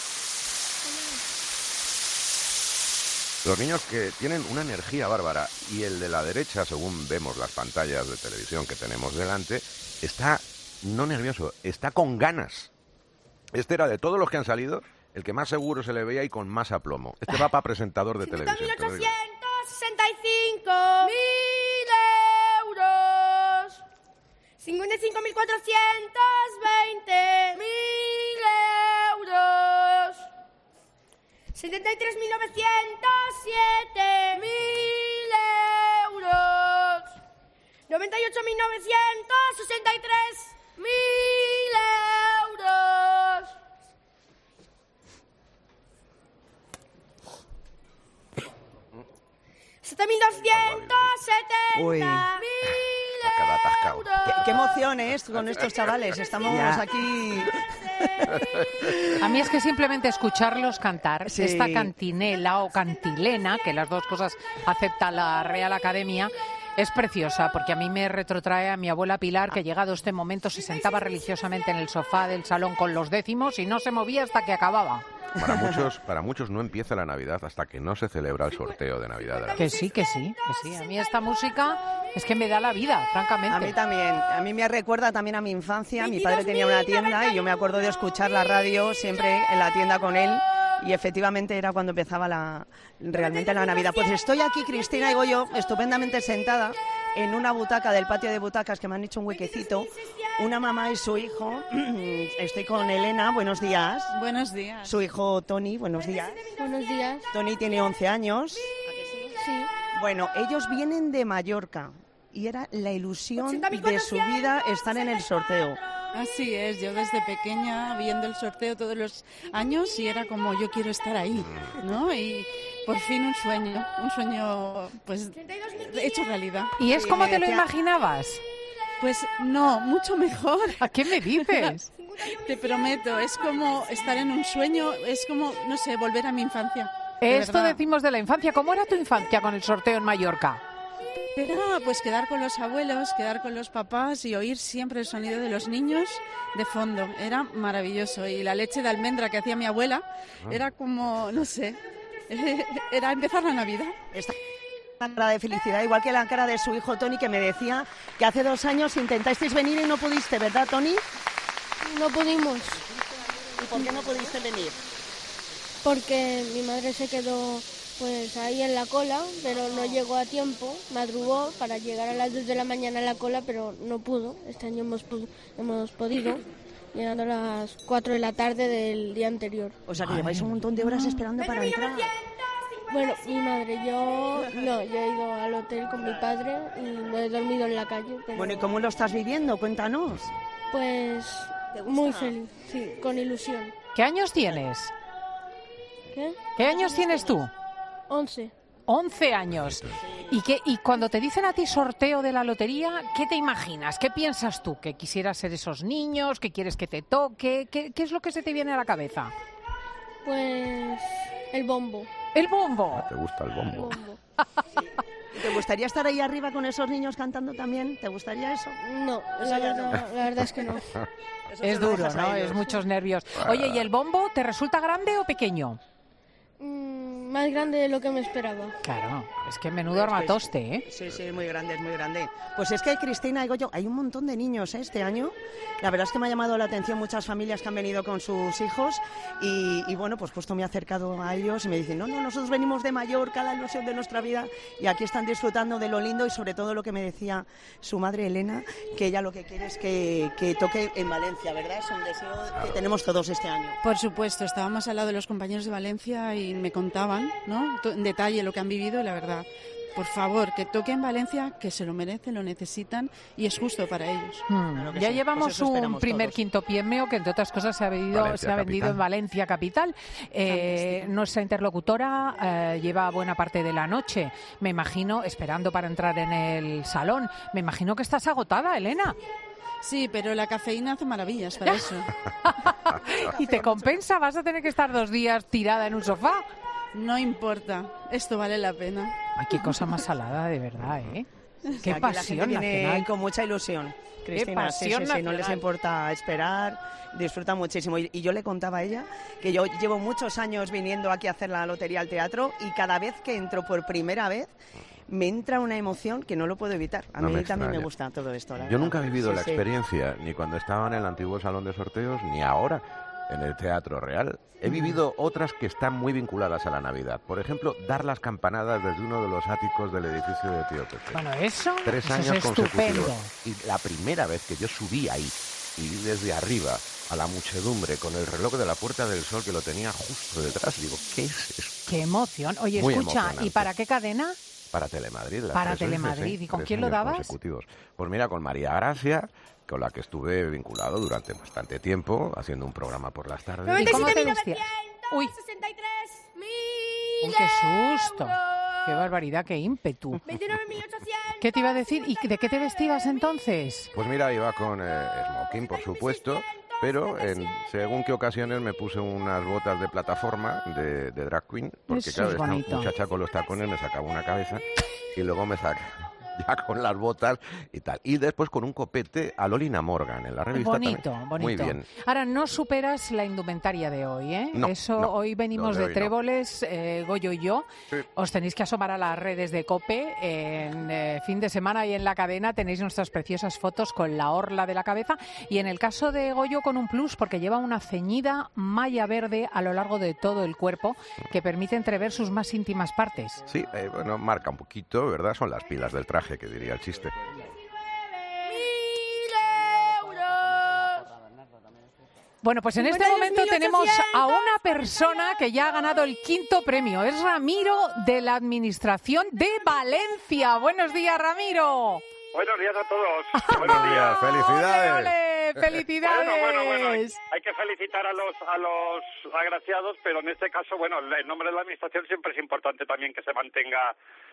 Los niños que tienen una energía bárbara y el de la derecha, según vemos las pantallas de televisión que tenemos delante, está no nervioso, está con ganas. Este era de todos los que han salido el que más seguro se le veía y con más aplomo. Este va para presentador de televisión. te lo digo. ochocientos sesenta y cinco mil euros. cincuenta y cinco mil cuatrocientos veinte mil euros. setenta y tres mil novecientos siete mil euros. noventa y ocho mil novecientos sesenta y tres mil euros. siete mil doscientos Uy. setenta mil euros. Qué, qué emoción es con estos chavales. Estamos Ya. aquí. A mí es que simplemente escucharlos cantar, Sí. esta cantinela o cantilena, que las dos cosas acepta la Real Academia, Es preciosa porque a mí me retrotrae a mi abuela Pilar, que llegado este momento se sentaba religiosamente en el sofá del salón con los décimos y no se movía hasta que acababa. Para muchos, para muchos no empieza la Navidad hasta que no se celebra el sorteo de Navidad. De la que sí, que sí, que sí. A mí esta música es que me da la vida, francamente. A mí también. A mí me recuerda también a mi infancia. Mi padre tenía una tienda y yo me acuerdo de escuchar la radio siempre en la tienda con él. Y efectivamente era cuando empezaba la, realmente la Navidad. Pues estoy aquí, Cristina y Goyo, estupendamente sentada en una butaca del patio de butacas que me han hecho un huequecito. Una mamá y su hijo. Estoy con Elena, buenos días. Buenos días. Su hijo Tony, buenos días. Buenos días. Tony tiene once años. Sí. Bueno, ellos vienen de Mallorca y era la ilusión de su vida estar en el sorteo. Así es, yo desde pequeña viendo el sorteo todos los años y era como yo quiero estar ahí, ¿no? Y por fin un sueño, un sueño pues hecho realidad. ¿Y es como te lo imaginabas? Pues no, mucho mejor. ¿A qué me dices? Te prometo, es como estar en un sueño, es como, no sé, volver a mi infancia. Esto verdad. Decimos de la infancia. ¿Cómo era tu infancia con el sorteo en Mallorca? Era pues quedar con los abuelos, quedar con los papás y oír siempre el sonido de los niños de fondo. Era maravilloso. Y la leche de almendra que hacía mi abuela era como, no sé, era empezar la Navidad. Esta cara de felicidad, igual que la cara de su hijo Tony, que me decía que hace dos años intentasteis venir y no pudiste, ¿verdad, Tony? No pudimos. ¿Y por qué no pudiste venir? Porque mi madre se quedó pues ahí en la cola, pero no llegó a tiempo, madrugó para llegar a las dos de la mañana a la cola, pero no pudo. Este año hemos, hemos podido, llegando a las cuatro de la tarde del día anterior. O sea que lleváis un montón de horas esperando para entrar. Bueno, mi madre, yo no, yo he ido al hotel con mi padre y no he dormido en la calle. Pero... Bueno, ¿y cómo lo estás viviendo? Cuéntanos. Pues muy feliz, sí, con ilusión. ¿Qué años tienes? ¿Qué? ¿Qué años tienes tú? Once. Once años. ¿Y, qué, y cuando te dicen a ti sorteo de la lotería, ¿qué te imaginas? ¿Qué piensas tú? ¿Que quisieras ser esos niños? ¿Que quieres que te toque? ¿Qué, qué es lo que se te viene a la cabeza? Pues el bombo. ¿El bombo? ¿Te gusta el bombo? El bombo. Sí. ¿Te gustaría estar ahí arriba con esos niños cantando también? ¿Te gustaría eso? No, la verdad, la verdad es que no. Es duro, ¿no? Es muchos nervios. Oye, ¿y el bombo te resulta grande o pequeño? Mm, más grande de lo que me esperaba. Claro, es que menudo armatoste, ¿eh? Sí, sí, es muy grande, es muy grande. Pues es que Cristina, digo yo, hay un montón de niños ¿eh? este año. La verdad es que me ha llamado la atención muchas familias que han venido con sus hijos y, y bueno, pues justo me he acercado a ellos y me dicen, no, no, nosotros venimos de Mallorca, la ilusión de nuestra vida y aquí están disfrutando de lo lindo y sobre todo lo que me decía su madre Elena, que ella lo que quiere es que, que toque en Valencia, ¿verdad? Es un deseo que tenemos todos este año. Por supuesto, estábamos al lado de los compañeros de Valencia y me contaban, ¿no?, en detalle lo que han vivido y la verdad, por favor, que toque en Valencia, que se lo merecen, lo necesitan y es justo para ellos. Hmm. Claro ya sí. llevamos pues un primer todos. quinto piemeo que entre otras cosas se ha vendido, Valencia, se ha vendido en Valencia capital. Eh, nuestra interlocutora eh, lleva buena parte de la noche, me imagino, esperando para entrar en el salón. Me imagino que estás agotada, Elena. Sí, pero la cafeína hace maravillas para eso. ¿Y te compensa? ¿Vas a tener que estar dos días tirada en un sofá? No importa, esto vale la pena. Ay, qué cosa más salada, de verdad, ¿eh? Qué Aquí pasión la gente viene nacional. Con mucha ilusión, Cristina. Qué pasión sí, sí, sí, no les importa esperar, disfrutan muchísimo. Y, y yo le contaba a ella que yo llevo muchos años viniendo aquí a hacer la lotería al teatro y cada vez que entro por primera vez me entra una emoción que no lo puedo evitar. A no mí me también extraña. me gusta todo esto. La yo verdad. nunca he vivido sí, la sí. experiencia, ni cuando estaba en el antiguo salón de sorteos, ni ahora en el Teatro Real. He vivido otras que están muy vinculadas a la Navidad. Por ejemplo, dar las campanadas desde uno de los áticos del edificio de Tío Pepe. Bueno, eso, Tres eso años es estupendo. consecutivos. Y la primera vez que yo subí ahí y vi desde arriba a la muchedumbre con el reloj de la Puerta del Sol que lo tenía justo detrás, digo, ¿qué es esto? Qué emoción. Oye, Muy escucha, emocionante. ¿y para qué cadena? Para Telemadrid. Las Para tres veces, Telemadrid. ¿eh? ¿Y con Tres quién lo años dabas? consecutivos. Pues mira, con María Gracia, con la que estuve vinculado durante bastante tiempo, haciendo un programa por las tardes. ¿Y cómo te vestías? Uy, Uy, qué susto. Qué barbaridad, qué ímpetu. ¿Qué te iba a decir? ¿Y de qué te vestías entonces? Pues mira, iba con eh, smoking, por supuesto, pero en según qué ocasiones me puse unas botas de plataforma de, de drag queen, porque Eso claro, es esta bonito. muchacha con los tacones me sacaba una cabeza y luego me saca. ya con las botas y tal. Y después con un copete a Lolina Morgan en la revista. Bonito, también. bonito. Muy bien. Ahora, no superas la indumentaria de hoy, ¿eh? No, Eso, no, hoy venimos no, de de hoy no. Tréboles, eh, Goyo y yo. Sí. Os tenéis que asomar a las redes de COPE. En eh, fin de semana y en la cadena tenéis nuestras preciosas fotos con la orla de la cabeza. Y en el caso de Goyo con un plus, porque lleva una ceñida malla verde a lo largo de todo el cuerpo que permite entrever sus más íntimas partes. Sí, eh, bueno, marca un poquito, ¿verdad? Son las pilas del traje, que diría el chiste. Bueno, pues en este momento tenemos a una persona que ya ha ganado el quinto premio. Es Ramiro de la Administración de Valencia. Buenos días, Ramiro. Buenos días a todos. Buenos días, felicidades. ¡Ole, ole! ¡Felicidades! Bueno, bueno, bueno, hay, hay que felicitar a los a los agraciados, pero en este caso, bueno, el nombre de la administración siempre es importante también que se mantenga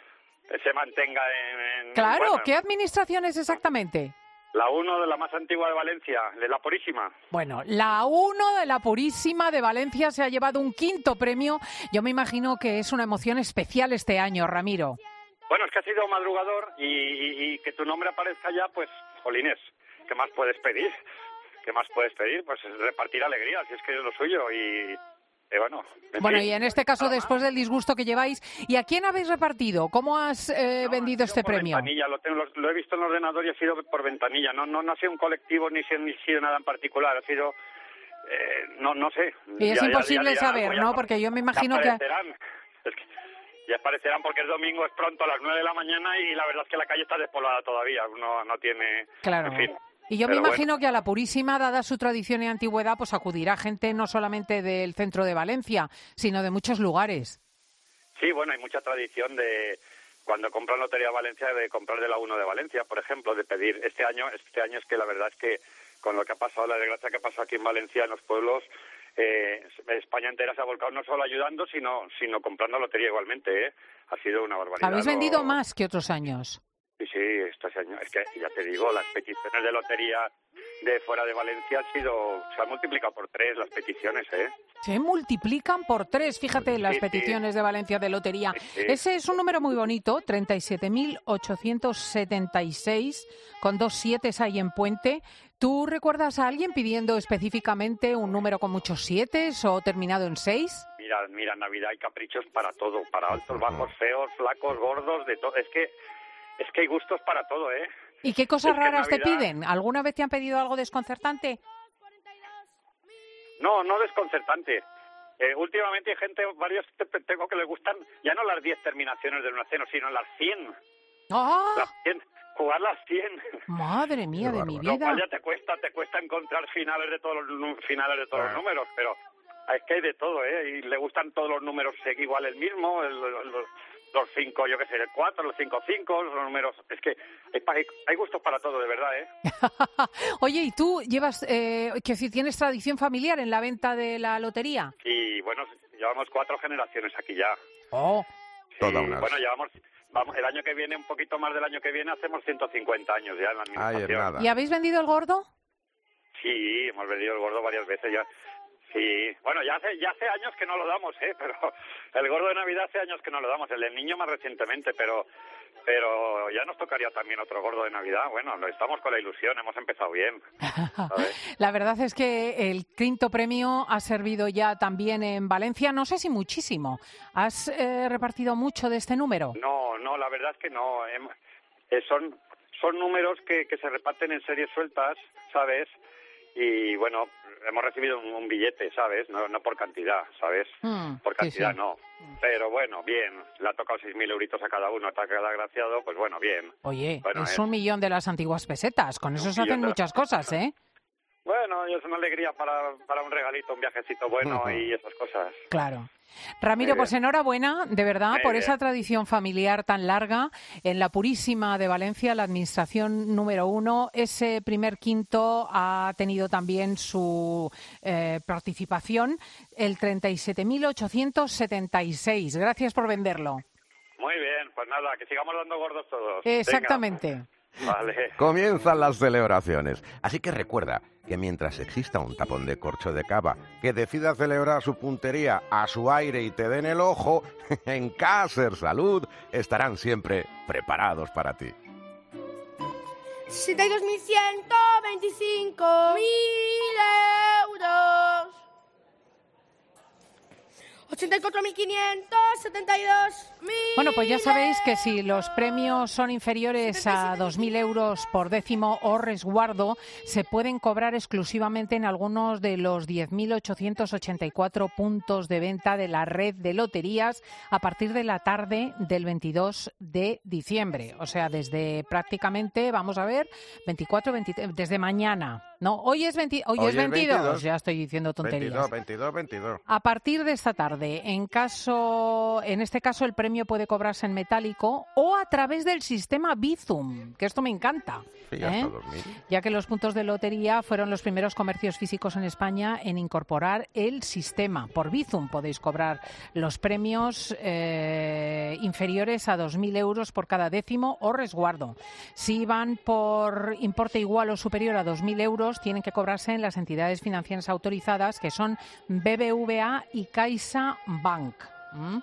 se mantenga en... en claro, bueno, ¿qué administración es exactamente? La uno de la más antigua de Valencia, de la Purísima. Bueno, la uno de la Purísima de Valencia se ha llevado un quinto premio. Yo me imagino que es una emoción especial este año, Ramiro. Bueno, es que has sido madrugador y, y, y que tu nombre aparezca ya, pues, jolines, ¿qué más puedes pedir? ¿Qué más puedes pedir? Pues repartir alegría, si es que es lo suyo y... y bueno, en bueno, fin. y en este caso, después del disgusto que lleváis, ¿y a quién habéis repartido? ¿Cómo has eh, no, vendido este por premio? Ventanilla, lo, tengo, lo, lo he visto en el ordenador y ha sido por ventanilla. No, no, no ha sido un colectivo ni, ni sido nada en particular. Ha sido, eh, no, no sé. Y es ya, imposible ya, ya, saber, ya, ¿no? Ya, porque yo me imagino ya que... Es que ya aparecerán porque es domingo, es pronto a las nueve de la mañana y la verdad es que la calle está despoblada todavía. No, no tiene... Claro. En fin. Y yo Pero me imagino bueno. que a la Purísima, dada su tradición y antigüedad, pues acudirá gente no solamente del centro de Valencia, sino de muchos lugares. Sí, bueno, hay mucha tradición de cuando compran Lotería Valencia de comprar de la uno de Valencia, por ejemplo, de pedir este año. Este año es que la verdad es que con lo que ha pasado, la desgracia que ha pasado aquí en Valencia, en los pueblos, eh, España entera se ha volcado no solo ayudando, sino sino comprando lotería igualmente, ¿eh? Ha sido una barbaridad. ¿Habéis ¿no? vendido más que otros años? Sí, sí, este año, es que ya te digo, las peticiones de lotería de fuera de Valencia han sido, se han multiplicado por tres las peticiones, ¿eh? Se multiplican por tres, fíjate, las sí, peticiones sí. de Valencia de lotería. Sí, sí. Ese es un número muy bonito, treinta y siete mil ochocientos setenta y seis, con dos sietes ahí en Puente. ¿Tú recuerdas a alguien pidiendo específicamente un número con muchos sietes o terminado en seis? Mira, mira, Navidad hay caprichos para todo, para altos, bajos, feos, flacos, gordos, de todo. Es que, es que hay gustos para todo, ¿eh? ¿Y qué cosas Es que raras te Navidad- piden? ¿Alguna vez te han pedido algo desconcertante? No, no desconcertante. Eh, últimamente hay gente, varios te- tengo que les gustan, ya no las diez terminaciones del unaceno, sino las cien. ¡Ah! Las cien, jugar las cien. Madre mía de mi Lo vida. cual ya te cuesta, te cuesta encontrar finales de todos los nu- finales de todos Ah. los números, pero es que hay de todo, ¿eh? Y le gustan todos los números eh, igual el mismo, el- el- los, los cinco, yo qué sé, el cuatro, los cinco cinco, los números, es que hay, pa- hay, hay gustos para todo, de verdad, ¿eh? Oye, ¿y tú llevas, eh, que si tienes tradición familiar en la venta de la lotería? Y bueno, llevamos cuatro generaciones aquí ya. Oh. Toda Y, una. bueno, llevamos, vamos, el año que viene, un poquito más del año que viene, hacemos ciento cincuenta años ya en la Ay, es administración. nada. ¿Y habéis vendido el gordo? Sí, hemos vendido el gordo varias veces ya. Sí, bueno, ya hace, ya hace años que no lo damos, ¿eh? Pero el gordo de Navidad hace años que no lo damos, el del niño más recientemente, pero pero ya nos tocaría también otro gordo de Navidad. Bueno, no estamos con la ilusión, hemos empezado bien. ¿Sabes? La verdad es que el quinto premio ha servido ya también en Valencia, no sé si muchísimo. ¿Has eh, repartido mucho de este número? No, no, la verdad es que no. Hem- eh, son, son números que, que se reparten en series sueltas, ¿sabes? Y bueno, hemos recibido un, un billete, ¿sabes? No, no por cantidad, ¿sabes? Mm, Por sí, cantidad sí. no. Pero bueno, bien. Le ha tocado seis mil euritos a cada uno, a cada agraciado, pues bueno, bien. Oye, Bueno, es eh. un millón de las antiguas pesetas. Con eso se millón hacen de las muchas cosas, ¿eh? Bueno, y es una alegría para, para un regalito, un viajecito bueno y esas cosas. Claro. Ramiro, Muy pues bien. enhorabuena, de verdad, Muy por bien. esa tradición familiar tan larga. En la Purísima de Valencia, la administración número uno, ese primer quinto ha tenido también su eh, participación, el treinta y siete mil ochocientos setenta y seis. Gracias por venderlo. Muy bien, pues nada, que sigamos dando gordos todos. Venga. Exactamente. Vale. Comienzan las celebraciones. Así que recuerda que mientras exista un tapón de corcho de cava que decida celebrar su puntería a su aire y te den el ojo, en Caser Salud estarán siempre preparados para ti. sesenta y dos mil ciento veinticinco mil euros. ochenta y cuatro mil quinientos setenta y dos mil. Bueno, pues ya sabéis que si los premios son inferiores a dos mil euros por décimo o resguardo, se pueden cobrar exclusivamente en algunos de los diez mil ochocientos ochenta y cuatro puntos de venta de la red de loterías a partir de la tarde del veintidós de diciembre. O sea, desde prácticamente, vamos a ver, veinticuatro, veintitrés, desde mañana. No, hoy es, veinte, hoy Hoy es es veintidós, veintidós. ya estoy diciendo tonterías. veintidós, veintidós, veintidós. A partir de esta tarde, en caso, en este caso el premio puede cobrarse en metálico o a través del sistema Bizum, que esto me encanta. Sí, ¿eh? hasta dos mil. Ya que los puntos de lotería fueron los primeros comercios físicos en España en incorporar el sistema. Por Bizum podéis cobrar los premios eh, inferiores a dos mil euros por cada décimo o resguardo. Si van por importe igual o superior a dos mil euros, tienen que cobrarse en las entidades financieras autorizadas, que son B B V A y CaixaBank. ¿Mm?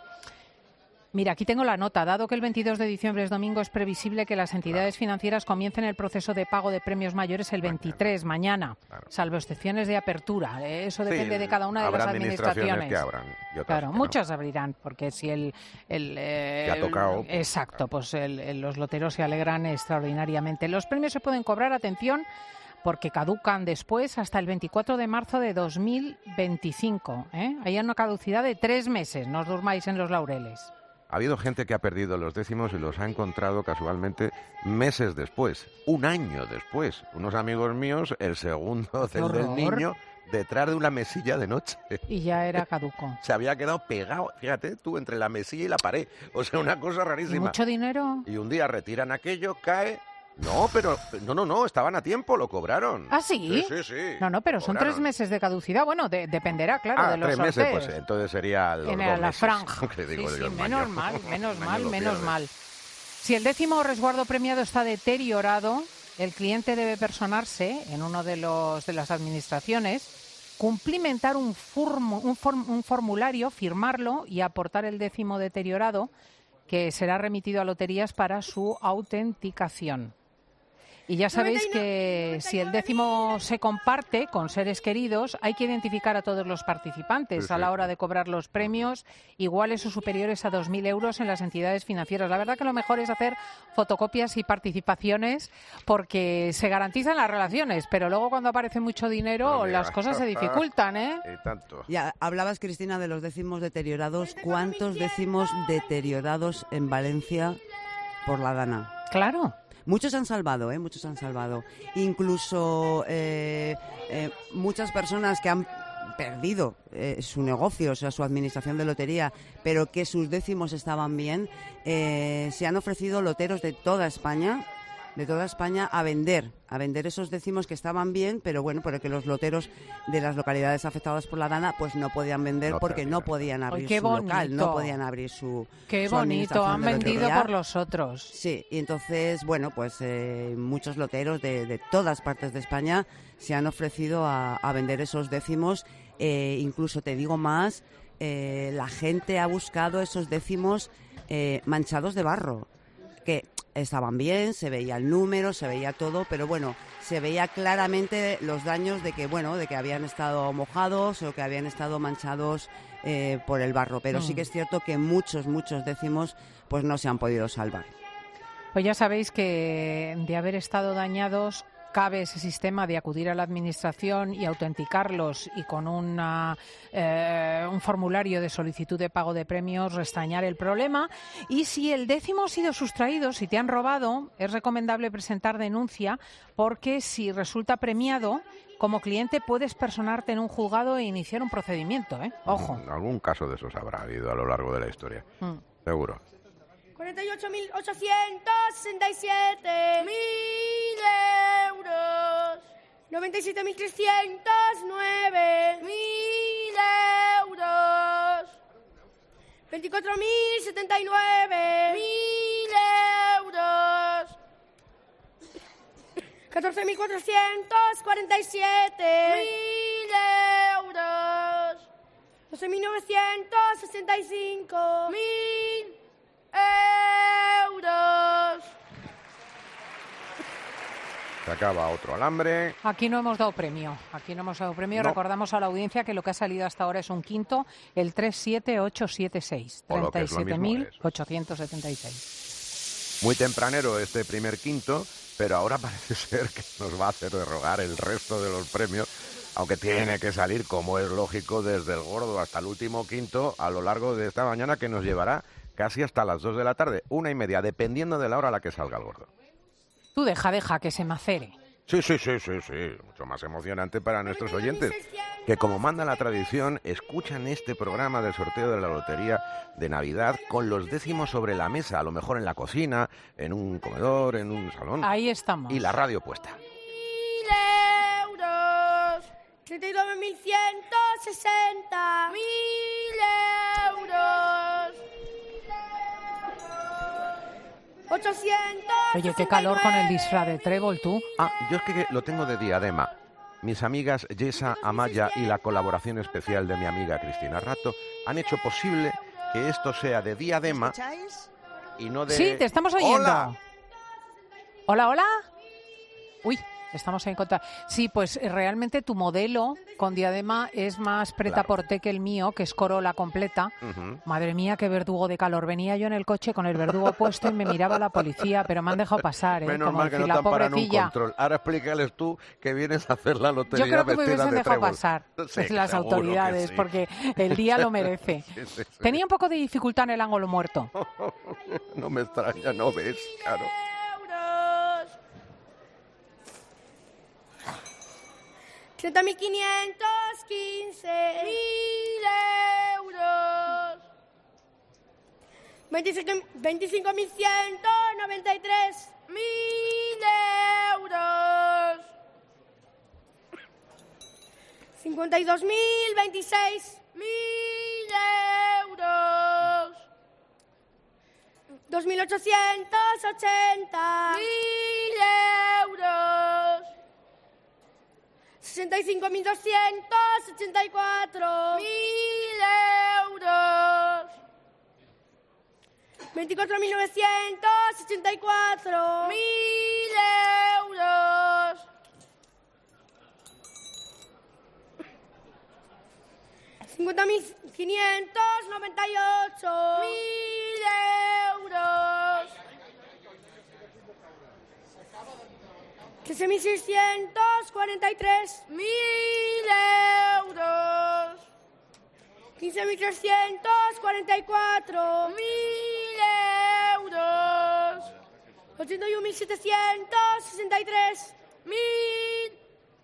Mira, aquí tengo la nota. Dado que el veintidós de diciembre es domingo, es previsible que las entidades financieras comiencen el proceso de pago de premios mayores el veintitrés, mañana, claro. Salvo excepciones de apertura. Eso depende sí, de cada una de las administraciones. Que abran, y otras claro, que muchas no. abrirán, porque si el... el eh, ha tocado. El, exacto, pues el, el, los loteros se alegran extraordinariamente. Los premios se pueden cobrar, atención, porque caducan después hasta el veinticuatro de marzo de dos mil veinticinco. ¿eh? Hay una caducidad de tres meses, no os durmáis en los laureles. Ha habido gente que ha perdido los décimos y los ha encontrado casualmente meses después, un año después. Unos amigos míos, el segundo del, del niño, detrás de una mesilla de noche. Y ya era caduco. Se había quedado pegado, fíjate tú, entre la mesilla y la pared. O sea, una cosa rarísima. ¿Y mucho dinero? Y un día retiran aquello, cae... No, pero no, no, no, estaban a tiempo, lo cobraron. ¿Ah, sí? Sí, sí, sí. No, no, pero son cobraron. tres meses de caducidad. Bueno, de, dependerá, claro, ah, de los tres sorteos. meses, pues entonces sería los en dos la meses, franja. que digo sí, yo, sí, el menos maño. mal, menos El mal, maño lo menos pierde. mal. Si el décimo resguardo premiado está deteriorado, el cliente debe personarse en uno de los de las administraciones, cumplimentar un, formu, un, form, un formulario, firmarlo y aportar el décimo deteriorado, que será remitido a loterías para su autenticación. Y ya sabéis que si el décimo se comparte con seres queridos, hay que identificar a todos los participantes Sí, sí. a la hora de cobrar los premios iguales o superiores a dos mil euros en las entidades financieras. La verdad que lo mejor es hacer fotocopias y participaciones porque se garantizan las relaciones, pero luego cuando aparece mucho dinero No, las cosas se dificultan, ¿eh? Y tanto. Ya hablabas, Cristina, de los décimos deteriorados. ¿Cuántos décimos deteriorados en Valencia por la Dana? Claro. Muchos han salvado, ¿eh? Muchos han salvado. Incluso eh, eh, muchas personas que han perdido eh, su negocio, o sea, su administración de lotería, pero que sus décimos estaban bien, eh, se han ofrecido loteros de toda España, de toda España, a vender, a vender esos décimos que estaban bien, pero bueno, pero que los loteros de las localidades afectadas por la Dana, pues no podían vender No porque perdían. no podían abrir Ay, qué su local, bonito. no podían abrir su Qué su bonito, administración han de vendido lotería. por los otros. Sí, y entonces, bueno, pues eh, muchos loteros de, de todas partes de España se han ofrecido a, a vender esos décimos. Eh, incluso te digo más, eh, la gente ha buscado esos décimos eh, manchados de barro, que estaban bien, se veía el número, se veía todo, pero bueno, se veía claramente los daños de que, bueno, de que habían estado mojados o que habían estado manchados eh, por el barro. Pero Mm. sí que es cierto que muchos, muchos décimos pues no se han podido salvar. Pues ya sabéis que de haber estado dañados cabe ese sistema de acudir a la administración y autenticarlos y con una, eh, un formulario de solicitud de pago de premios restañar el problema. Y si el décimo ha sido sustraído, si te han robado, es recomendable presentar denuncia porque si resulta premiado, como cliente puedes personarte en un juzgado e iniciar un procedimiento, ¿eh? Ojo. Algún caso de esos habrá habido a lo largo de la historia. Mm. Seguro. cuarenta y ocho mil ochocientos sesenta y siete mil euros. noventa y siete mil trescientos nueve mil euros. veinticuatro mil setenta y nueve mil euros. catorce mil cuatrocientos cuarenta y siete mil euros. doce mil novecientos sesenta y cinco mil euros. Se acaba otro alambre. Aquí no hemos dado premio, aquí no hemos dado premio. No. Recordamos a la audiencia que lo que ha salido hasta ahora es un quinto, el tres siete ocho siete seis, O lo que treinta y es lo siete mismo, mil eso. ochocientos setenta y seis. Muy tempranero este primer quinto, pero ahora parece ser que nos va a hacer derrogar el resto de los premios, aunque tiene que salir, como es lógico, desde el gordo hasta el último quinto a lo largo de esta mañana, que nos llevará casi hasta las dos de la tarde, una y media, dependiendo de la hora a la que salga el gordo. Tú deja, deja que se macere. Sí, sí, sí, sí, sí, mucho más emocionante para nuestros oyentes, que como manda la tradición, escuchan este programa del sorteo de la lotería de Navidad con los décimos sobre la mesa, a lo mejor en la cocina, en un comedor, en un salón. Ahí estamos. Y la radio puesta. euros, treinta y nueve mil ciento sesenta, mil euros, ochocientos. Oye, qué calor con el disfraz de trébol, tú. Ah, yo es que lo tengo de diadema. Mis amigas Yesa, Amaya y la colaboración especial de mi amiga Cristina Rato han hecho posible que esto sea de diadema y no de... Sí, te estamos oyendo. ¡Hola! Hola, hola. Uy, estamos en contra. Sí, pues eh, realmente tu modelo con diadema es más preta-porté que el mío, que es Corolla completa. Ujú. Madre mía, qué verdugo de calor. Venía yo en el coche con el verdugo puesto y me miraba la policía, pero me han dejado pasar, ¿eh? Menos Como mal que no decir, te la amparan un pobrecilla. control. Ahora explícales tú que vienes a hacer la lotería Yo creo que me vestida hubiesen de dejado trébol. pasar Sí, las seguro que autoridades, sí. porque el día lo merece. Sí, sí, sí. Tenía un poco de dificultad en el ángulo muerto. No me extraña, no ves, claro. treinta mil quinientos quince, mil euros, veinticinco mil ciento noventa y tres, mil euros, cincuenta y dos mil veintiséis, mil euros, dos mil ochocientos ochenta, mil euros, sesenta y cinco mil doscientos ochenta y cuatro, mil euros, veinticuatro mil novecientos ochenta y cuatro, mil euros, cincuenta mil quinientos noventa y ocho, mil euros, trece mil seiscientos cuarenta y tres, mil euros, quince mil trescientos cuarenta y cuatro, mil euros, ochenta y un mil setecientos sesenta y tres, mil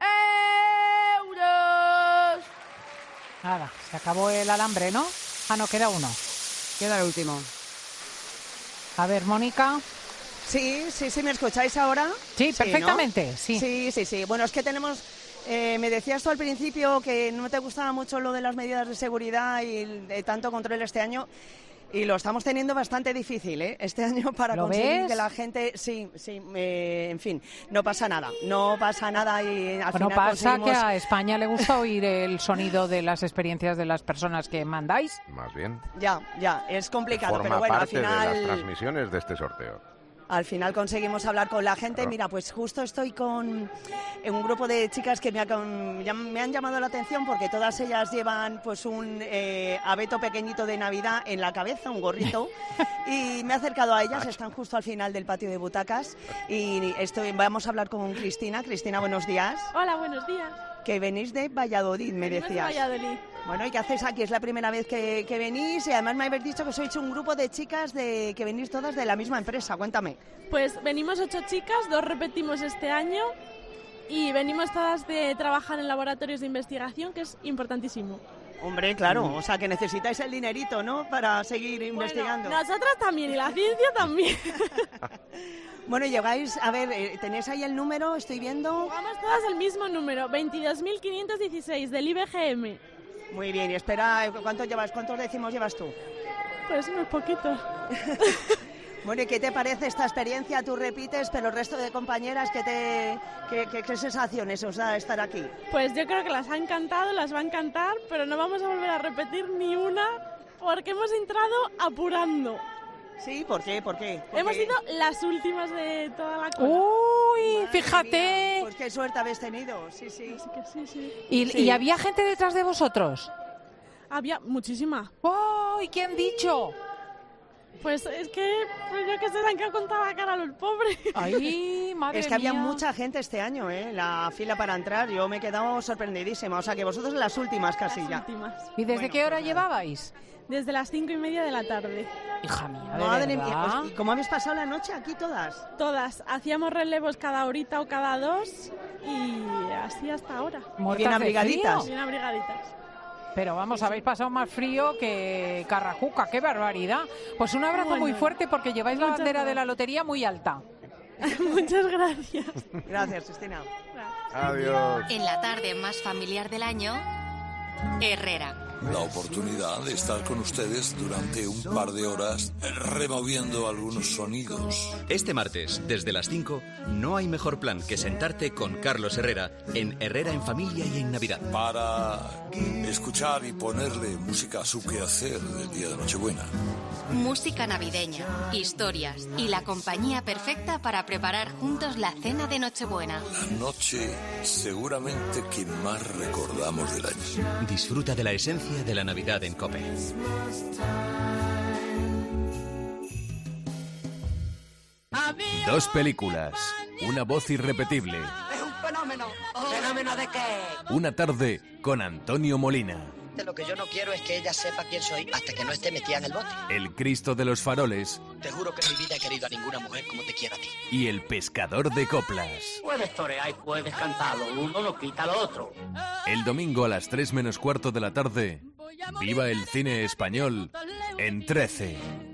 euros. Nada, se acabó el alambre, ¿no? Ah, no, queda uno. Queda el último. A ver, Mónica. Sí, sí, sí, ¿me escucháis ahora? Sí, perfectamente, ¿no? sí. Sí, sí, sí. Bueno, es que tenemos... Eh, me decías tú al principio que no te gustaba mucho lo de las medidas de seguridad y de tanto control este año. Y lo estamos teniendo bastante difícil, ¿eh? Este año para ¿Lo conseguir ves? que la gente... Sí, sí, eh, en fin, no pasa nada. No pasa nada y al Bueno, final pasa conseguimos... que a España le gusta oír el sonido de las experiencias de las personas que mandáis. Más bien. Ya, ya, es complicado, Forma pero bueno, al parte de las final... transmisiones de este sorteo. Al final conseguimos hablar con la gente. Mira, pues justo estoy con un grupo de chicas que me, ha, con- ya me han llamado la atención porque todas ellas llevan pues un eh, abeto pequeñito de Navidad en la cabeza, un gorrito, y me he acercado a ellas, están justo al final del patio de butacas y estoy, vamos a hablar con Cristina. Cristina, buenos días. Hola, buenos días. Que venís de Valladolid, me Venimos de decías. Valladolid. Bueno, ¿y qué hacéis aquí? Es la primera vez que, que venís y además me habéis dicho que sois un grupo de chicas de que venís todas de la misma empresa. Cuéntame. Pues venimos ocho chicas, dos repetimos este año y venimos todas de trabajar en laboratorios de investigación, que es importantísimo. Hombre, claro, o sea que necesitáis el dinerito, ¿no? Para seguir investigando. Bueno, nosotras también y la ciencia también. Bueno, llegáis, a ver, eh, tenéis ahí el número, estoy viendo. Jugamos todas el mismo número, veintidós mil quinientos dieciséis del I B G M. Muy bien, y espera, eh, ¿cuántos llevas? ¿Cuántos décimos llevas tú? Pues unos poquitos. Bueno, ¿y qué te parece esta experiencia? Tú repites, pero el resto de compañeras, ¿qué, te, qué, qué, qué sensaciones os da estar aquí? Pues yo creo que las ha encantado, las va a encantar, pero no vamos a volver a repetir ni una porque hemos entrado apurando. ¿Sí? ¿Por qué? ¿Por qué? Porque... Hemos sido las últimas de toda la cola. ¡Uh! Uy, fíjate. Pues qué suerte habéis tenido, sí, sí. Sí, que sí, sí. ¿Y, Sí. ¿Y había gente detrás de vosotros? Había muchísima. ¡Oh! ¿Y qué han dicho? Pues es que, pues yo que sé, han que contado la cara a los pobres. Ay, madre Es que había mía. mucha gente este año, ¿eh? La fila para entrar, yo me he quedado sorprendidísima. O sea, que vosotros las últimas casi Las ya. últimas. ¿Y desde Bueno, qué hora pues llevabais? Desde las cinco y media de la tarde. Hija mía, ¿de Madre verdad? mía, pues, ¿y cómo habéis pasado la noche aquí todas? Todas. Hacíamos relevos cada horita o cada dos y así hasta ahora. Muertas Bien de abrigaditas. frío. Bien abrigaditas. Pero vamos, habéis pasado más frío que Carrajuca, qué barbaridad. Pues un abrazo Bueno, muy fuerte porque lleváis la muchas bandera de la gracias. lotería muy alta. Muchas gracias. Gracias, Cristina. Adiós. En la tarde más familiar del año, Herrera. La oportunidad de estar con ustedes durante un par de horas removiendo algunos sonidos. Este martes, desde las cinco, no hay mejor plan que sentarte con Carlos Herrera en Herrera en Familia y en Navidad. Para escuchar y ponerle música a su quehacer del día de Nochebuena. Música navideña, historias y la compañía perfecta para preparar juntos la cena de Nochebuena. La noche seguramente que más recordamos del año. Disfruta de la esencia de la Navidad en COPE. Dos películas, una voz irrepetible, Es un fenómeno. ¿Fenómeno de qué? una tarde con Antonio Molina, Lo que yo no quiero es que ella sepa quién soy hasta que no esté metida en el bote. el Cristo de los faroles Te juro que en mi vida he querido a ninguna mujer como te quiero a ti. y el pescador de coplas. Puedes torear y puedes cantarlo, uno no quita lo otro. El domingo a las tres menos cuarto de la tarde, viva el cine español en trece.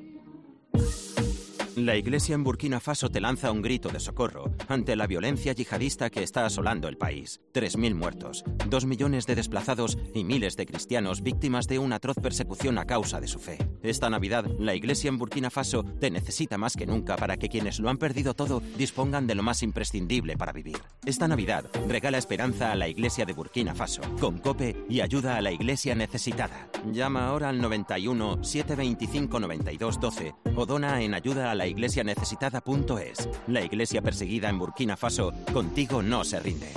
La Iglesia en Burkina Faso te lanza un grito de socorro ante la violencia yihadista que está asolando el país. tres mil muertos, dos millones de desplazados y miles de cristianos víctimas de una atroz persecución a causa de su fe. Esta Navidad, la Iglesia en Burkina Faso te necesita más que nunca para que quienes lo han perdido todo dispongan de lo más imprescindible para vivir. Esta Navidad, regala esperanza a la Iglesia de Burkina Faso, con COPE y ayuda a la Iglesia necesitada. Llama ahora al noventa y uno, setecientos veinticinco, noventa y dos, doce o dona en ayuda a la iglesia necesitada punto es. La iglesia perseguida en Burkina Faso contigo no se rinde.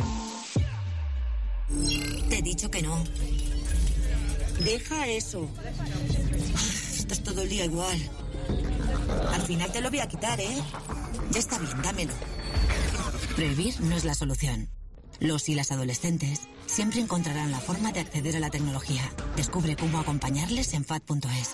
Te he dicho que no. Deja eso. Estás todo el día igual. Al final te lo voy a quitar, ¿eh? Ya está bien, dámelo. Prohibir no es la solución. Los y las adolescentes siempre encontrarán la forma de acceder a la tecnología. Descubre cómo acompañarles en F A D punto es.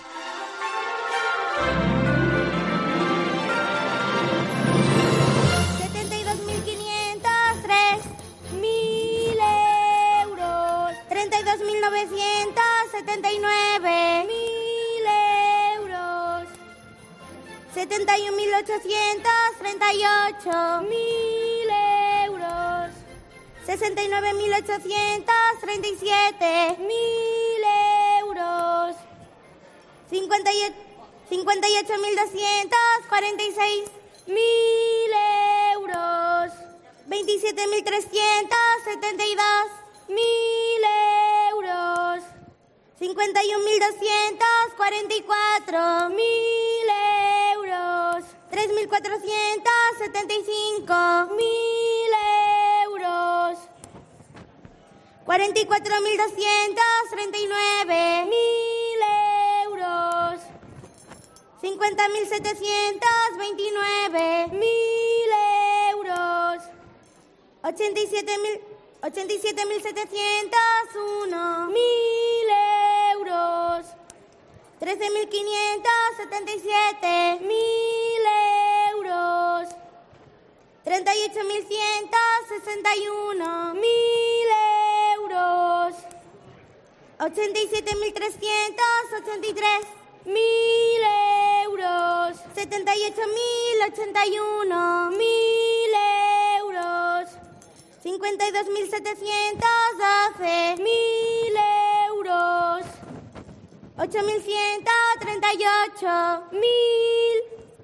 setenta y dos mil quinientos tres mil euros. treinta y dos mil novecientos setenta y nueve mil euros. setenta y un mil ochocientos treinta y ocho mil euros. sesenta y nueve mil ochocientos treinta y siete mil euros. cincuenta y ocho mil doscientos cuarenta y seis mil euros. veintisiete mil trescientos setenta y dos mil euros. cincuenta y un mil doscientos cuarenta y cuatro mil euros. tres mil cuatrocientos setenta y cinco mil euros. cuarenta y cuatro mil doscientos treinta y nueve mil euros. cincuenta mil setecientos veintinueve mil euros. ochenta y siete mil setecientos uno mil euros. trece mil quinientos setenta y siete mil euros. treinta y ocho mil ciento sesenta y uno mil euros. ochenta y siete mil trescientos ochenta y tres mil euros. setenta y ocho mil ochenta y uno mil euros. cincuenta y dos mil setecientos doce mil euros. ocho mil ciento treinta y ocho mil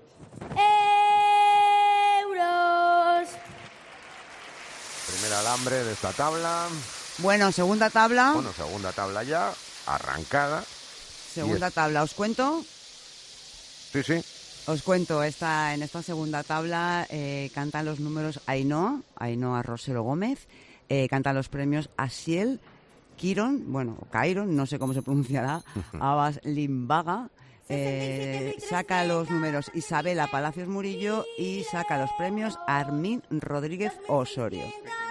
euros. Primer alambre de esta tabla. Bueno, segunda tabla. Bueno, segunda tabla ya, arrancada. Segunda tabla, ¿os cuento? Sí, sí. Os cuento, esta, en esta segunda tabla eh, cantan los números Ainhoa, Ainhoa Rosero Gómez, eh, cantan los premios Asiel, Kiron, bueno, o Cairon, no sé cómo se pronunciará, Abbas Limbaga, eh, saca los números Isabela Palacios Murillo y saca los premios Armin Rodríguez Osorio.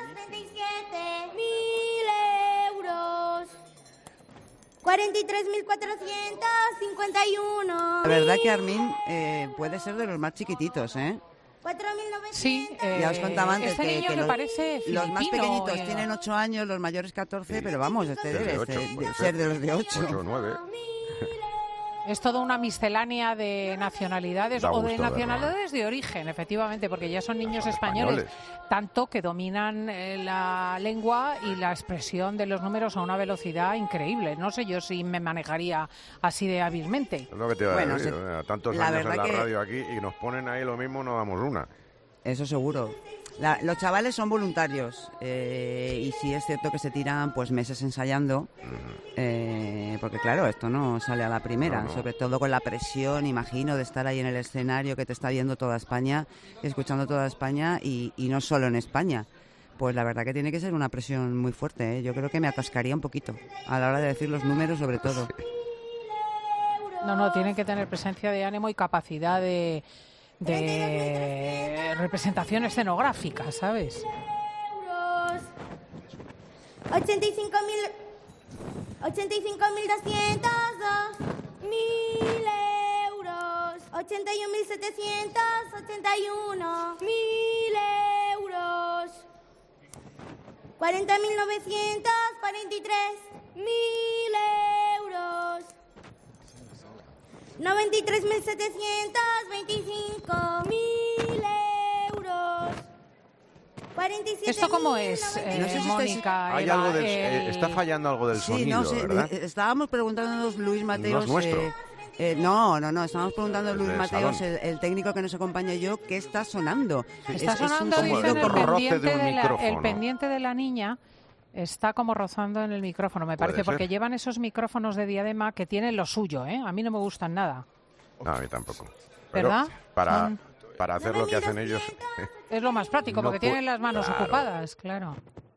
cuarenta y tres mil cuatrocientos cincuenta y uno. La verdad que Armin eh, puede ser de los más chiquititos, ¿eh? cuatro mil novecientos. Sí, eh, ya os contaba antes este que, niño que me los, parece los más filipino, pequeñitos eh. tienen ocho años, los mayores catorce, sí, pero vamos, este debe ocho, ser, puede de, ser. ser de los de ocho. ocho o nueve. Es toda una miscelánea de nacionalidades Da o de gusto nacionalidades de origen, efectivamente, porque ya son niños españoles, españoles. tanto que dominan eh, la lengua y la expresión de los números a una velocidad increíble. No sé yo si me manejaría así de hábilmente. Es lo que te iba a Bueno, decir, se- o sea, tantos la años en verdad la que- radio aquí y nos ponen ahí lo mismo, no damos una. Eso seguro. La- los chavales son voluntarios eh, y sí es cierto que se tiran pues meses ensayando, eh, porque claro, esto no sale a la primera, No, no. sobre todo con la presión, imagino, de estar ahí en el escenario que te está viendo toda España, escuchando toda España y, y no solo en España. Pues la verdad que tiene que ser una presión muy fuerte, ¿eh? Yo creo que me atascaría un poquito a la hora de decir los números sobre todo. No, no, tienen que tener presencia de ánimo y capacidad de, de representación escenográfica, ¿sabes? ochenta y cinco mil ochenta y cinco mil doscientos dos mil euros. ochenta y un mil setecientos ochenta y uno mil euros. cuarenta mil novecientos cuarenta y tres mil euros. noventa y tres mil setecientos veinticinco mil euros. cuarenta y siete ¿Esto cómo mil es, eh, No sé si estáis- Mónica? Hay Eva, algo del, el- eh, está fallando algo del Sí, sonido, no sé, ¿verdad? eh, estábamos preguntándonos Luis Mateos. No es nuestro. eh, eh, no, no, no, estábamos preguntando a El Luis del Mateos, salón. el, el técnico que nos acompaña y yo, ¿qué está sonando? Está Es- es un sonando, sonido dicen, el como roce de pendiente un de la, el micrófono. pendiente de la niña está como rozando en el micrófono, me Puede parece, porque ser. llevan esos micrófonos de diadema que tienen lo suyo, ¿eh? A mí no me gustan nada. No, a mí tampoco. Pero ¿Verdad? Para, Son- para hacer lo que hacen ellos... Es lo más práctico, No porque pu- tienen las manos claro. ocupadas, claro.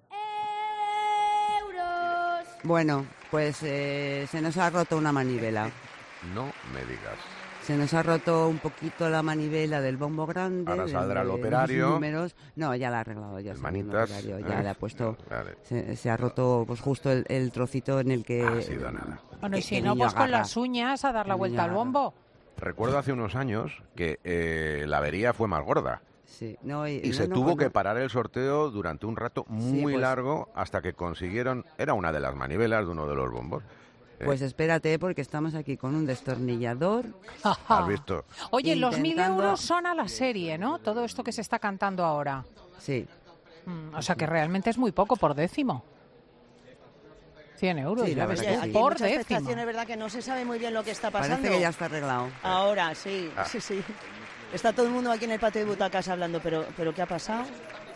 Bueno, pues eh, se nos ha roto una manivela. No me digas. Se nos ha roto un poquito la manivela del bombo grande. Ahora del- saldrá el de los operario. números. No, ya la ha arreglado, ya El está bien el manitas, operario, ¿eh? ya le ha puesto. Vale. Se, se ha roto pues justo el, el trocito en el que. Ha sido nada. Bueno, y que si el no, niño pues con agarra. las uñas a dar la El vuelta niño al agarra. bombo. Recuerdo hace unos años que eh, la avería fue más gorda. Sí, no, y, Y no, se no, tuvo pues que no. parar el sorteo durante un rato muy pues- largo hasta que consiguieron... Era una de las manivelas de uno de los bombos. Eh, Pues espérate, porque estamos aquí con un destornillador. ¿Has visto? Oye, los mil Intentando- euros son a la serie, ¿no? Todo esto que se está cantando ahora. Sí. Mm, o sea que realmente es muy poco por décimo. cien euros, Sí, ya la ves verdad tú, que sí. Hay por mucha décimo. expectación, es verdad que no se sabe muy bien lo que está pasando. Parece que ya está arreglado. Ahora, sí, Ah. sí, sí. Está todo el mundo aquí en el patio de butacas hablando, pero, pero ¿qué ha pasado?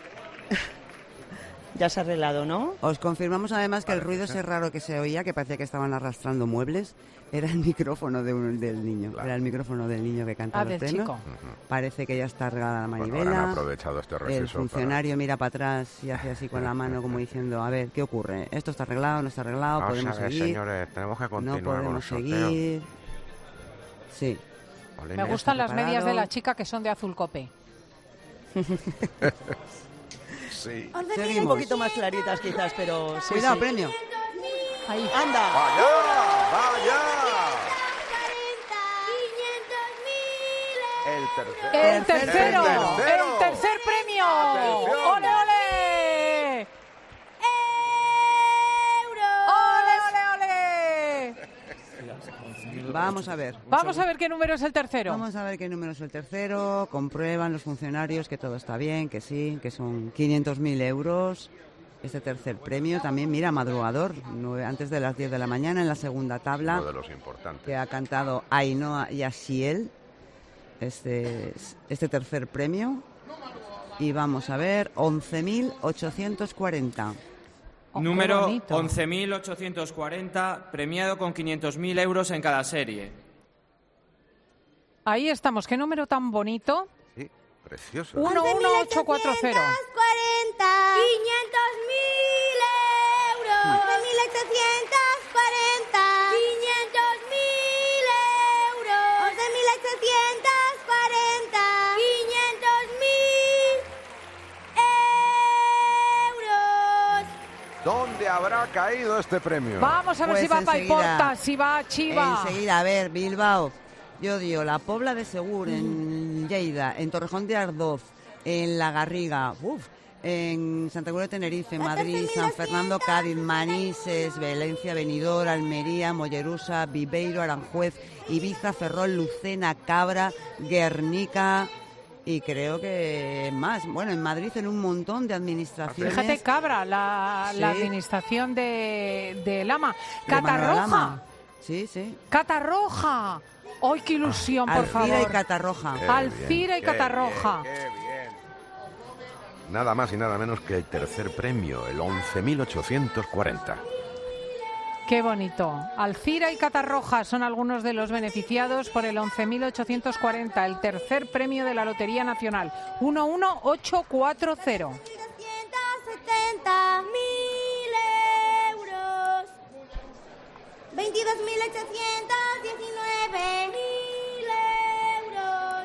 Ya se ha arreglado, ¿no? Os confirmamos además que el ruido ese raro que se oía, que parecía que estaban arrastrando muebles, era el micrófono de un- del niño. Era el micrófono del niño que canta Ah, los del premios. chico. Parece que ya está arreglada la Bueno, manivela. habrán aprovechado este el receso para- funcionario mira para atrás y hace así con la mano como diciendo, a ver, ¿qué ocurre? ¿Esto está arreglado? ¿No está arreglado? Vamos ¿Podemos a ver, seguir? señores, tenemos que continuar no con el podemos sorteo. seguir. Sí. Me gustan las medias de la chica. chica que son de azul cope. Sí. Un poquito más claritas quizás, pero sí, Cuidado, sí. premio. Ahí. ¡Anda! ¡Vaya! ¡Vaya! El tercero. ¡El tercero! ¡El tercero! ¡El tercer premio! ¡Atención! ¡Ole, ole! ¡Ole, ole, ole! Vamos a ver. Vamos a ver qué número es el tercero. Vamos a ver qué número es el tercero. Comprueban los funcionarios que todo está bien, que sí, que son quinientos mil euros. Este tercer premio también, mira, madrugador, nueve- antes de las diez de la mañana en la segunda tabla, Uno de los importantes. que ha cantado Ainhoa y Asiel. Este, este tercer premio. Y vamos a ver, once mil ochocientos cuarenta. Oh, qué Número bonito. once mil ochocientos cuarenta, premiado con quinientos mil euros en cada serie. Ahí estamos. ¿Qué número tan bonito? Sí, precioso. uno uno ocho cuatro cero. quinientos mil euros. once mil ochocientos cuarenta. quinientos mil euros. once mil ochocientos cuarenta. quinientos mil euros. ¿Dónde habrá caído este premio? Vamos a ver Pues si va enseguida. Paiporta, si va Chiva. Enseguida, a ver, Bilbao. Yo digo, la Pobla de Segur, en Lleida, en Torrejón de Ardoz, en La Garriga, uf, en Santa Cruz de Tenerife, en Madrid, San Fernando, Cádiz, Manises, Valencia, Benidorm, Almería, Mollerusa, Viveiro, Aranjuez, Ibiza, Ferrol, Lucena, Cabra, Guernica y creo que más. Bueno, en Madrid en un montón de administraciones. Fíjate, Cabra, la, Sí. la administración de, de Lama. De Manuel Catarroja. Lama. Sí, sí. Catarroja. ¡Ay, qué ilusión, por Alcira favor! y Catarroja. Qué Alcira bien, y qué Catarroja. bien, qué bien. Nada más y nada menos que el tercer premio, el once mil ochocientos cuarenta. Qué bonito. Alcira y Catarroja son algunos de los beneficiados por el once mil ochocientos cuarenta, el tercer premio de la Lotería Nacional. uno uno ocho cuatro cero. setenta mil euros. veintidós mil ochocientos diecinueve mil euros.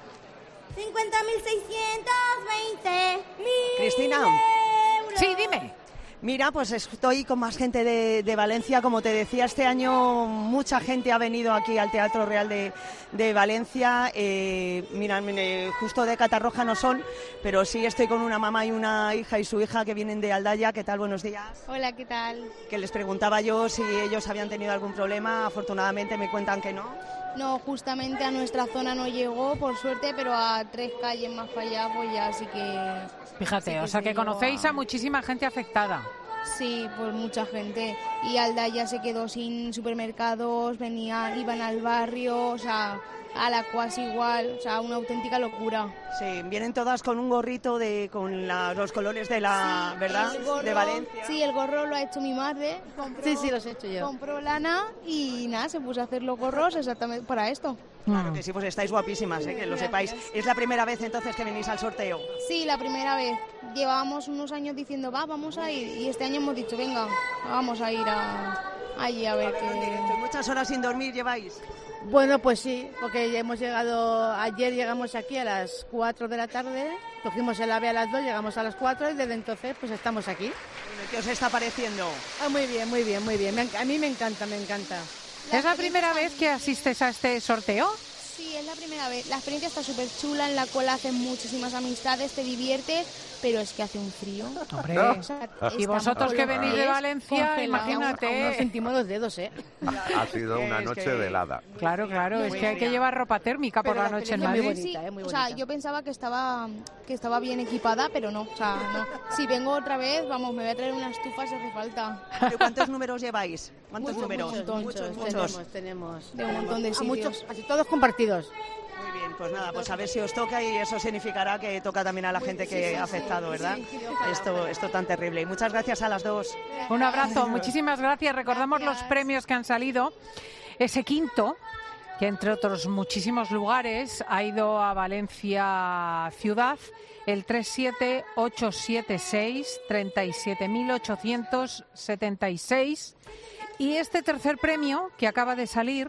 cincuenta mil seiscientos veinte mil Cristina. euros. Sí, dime. Mira, pues estoy con más gente de, de Valencia. Como te decía, este año mucha gente ha venido aquí al Teatro Real de, de Valencia. Eh, mira, eh, justo de Catarroja no son, pero sí estoy con una mamá y una hija y su hija que vienen de Aldaya. ¿Qué tal? Buenos días. Hola, ¿qué tal? Que les preguntaba yo si ellos habían tenido algún problema. Afortunadamente me cuentan que no. No, justamente a nuestra zona no llegó, por suerte, pero a tres calles más para allá, pues ya sí que... Fíjate, sí o sea se que llegó conocéis a muchísima gente afectada. Sí, pues mucha gente. Y Aldaya se quedó sin supermercados, venían, iban al barrio, o sea, a la cuasi igual, o sea, una auténtica locura. Sí, vienen todas con un gorrito de con la- los colores de la, Sí, ¿verdad? el gorro- De Valencia. Sí, el gorro lo ha hecho mi madre. Compró, Sí, sí, los he hecho yo. Compró lana y nada, se puso a hacer los gorros exactamente para esto. Claro que sí, pues estáis guapísimas, ¿eh? Que lo Gracias. sepáis. Es la primera vez entonces que venís al sorteo. Sí, la primera vez. Llevábamos unos años diciendo, va, vamos a ir. Y este año hemos dicho, venga, vamos a ir a, allí a ver qué... ¿Muchas horas sin dormir lleváis? Bueno, pues sí, porque ya hemos llegado, ayer llegamos aquí a las cuatro de la tarde, cogimos el AVE a las dos, llegamos a las cuatro y desde entonces pues estamos aquí. Bueno, ¿qué os está pareciendo? Ah, muy bien, muy bien, muy bien. Me enc- a mí me encanta, me encanta. ¿Es la primera vez que asistes a este sorteo? Sí, es la primera vez. La experiencia está súper chula, en la cola haces muchísimas amistades, te diviertes, pero es que hace un frío. Hombre, O sea, y estamos vosotros que venís de congelados. Valencia, imagínate. Aún nos sentimos los dedos, ¿eh? Ha sido una Es noche que- de helada. Claro, claro, es Muy que hay que buena. llevar ropa térmica por Pero la la noche en experiencia es Madrid. muy bonita, eh, muy O sea, bonita. yo pensaba que estaba que estaba bien equipada, pero no. O sea, no. Si vengo otra vez, vamos, me voy a traer una estufa si hace falta. ¿Pero cuántos números lleváis? ¿Cuántos Muchos, números? muchos, muchos, muchos. Tenemos, tenemos. De un montón de A sitios. muchos, casi todos compartidos. Muy bien, pues nada, pues a ver si os toca y eso significará que toca también a la gente que ha afectado, ¿verdad? Esto, esto tan terrible. Y muchas gracias a las dos. Un abrazo, muchísimas gracias. Recordamos los premios que han salido. Ese quinto, que entre otros muchísimos lugares ha ido a Valencia Ciudad, el tres siete ocho siete seis, treinta y siete mil ochocientos setenta y seis. Y este tercer premio que acaba de salir,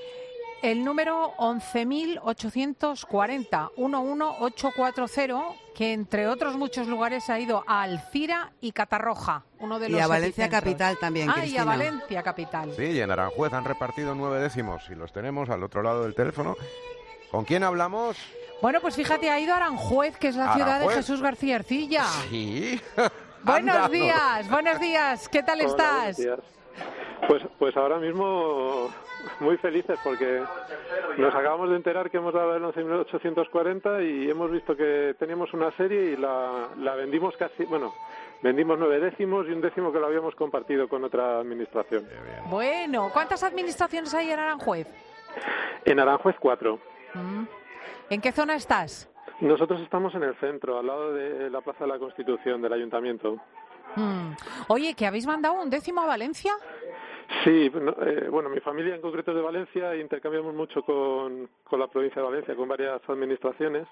el número once mil ochocientos cuarenta, uno uno ocho cuatro cero, que entre otros muchos lugares ha ido a Alcira y Catarroja, uno de Y los a Valencia epicentros. capital también, Ah, y a Cristina. Valencia capital. Sí, y en Aranjuez han repartido nueve décimos y los tenemos al otro lado del teléfono. ¿Con quién hablamos? Bueno, pues fíjate, ha ido a Aranjuez, que es la ciudad de ¿Aranjuez? Jesús García Ercilla. Sí. Buenos Anda. días, buenos días, ¿qué tal Hola, estás? buenos días. Pues, pues ahora mismo muy felices porque nos acabamos de enterar que hemos dado el once mil ochocientos cuarenta y hemos visto que teníamos una serie y la, la vendimos casi, bueno, vendimos nueve décimos y un décimo que lo habíamos compartido con otra administración. Bueno, ¿cuántas administraciones hay en Aranjuez? En Aranjuez cuatro. Mm. ¿En qué zona estás? Nosotros estamos en el centro, al lado de la Plaza de la Constitución del Ayuntamiento. Mm. Oye, ¿que habéis mandado un décimo a Valencia? Sí, bueno, eh, bueno, mi familia en concreto es de Valencia, intercambiamos mucho con, con la provincia de Valencia, con varias administraciones,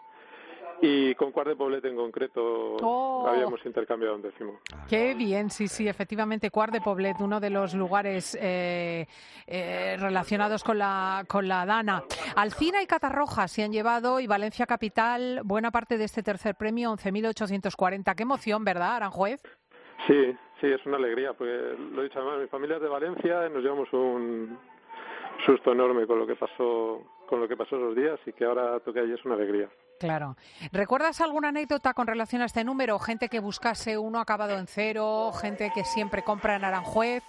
y con Quart de Poblet en concreto Oh. habíamos intercambiado un décimo. Qué bien, sí, sí, efectivamente, Quart de Poblet, uno de los lugares eh, eh, relacionados con la, con la Dana. Alcina y Catarroja se han llevado, y Valencia Capital, buena parte de este tercer premio, once mil ochocientos cuarenta. Qué emoción, ¿verdad, Aranjuez? Sí, sí, es una alegría, porque lo he dicho además, mi familia es de Valencia y nos llevamos un susto enorme con lo que pasó, con lo que pasó esos días, y que ahora toque ahí es una alegría. Claro. ¿Recuerdas alguna anécdota con relación a este número? Gente que buscase uno acabado en cero, gente que siempre compra en Aranjuez.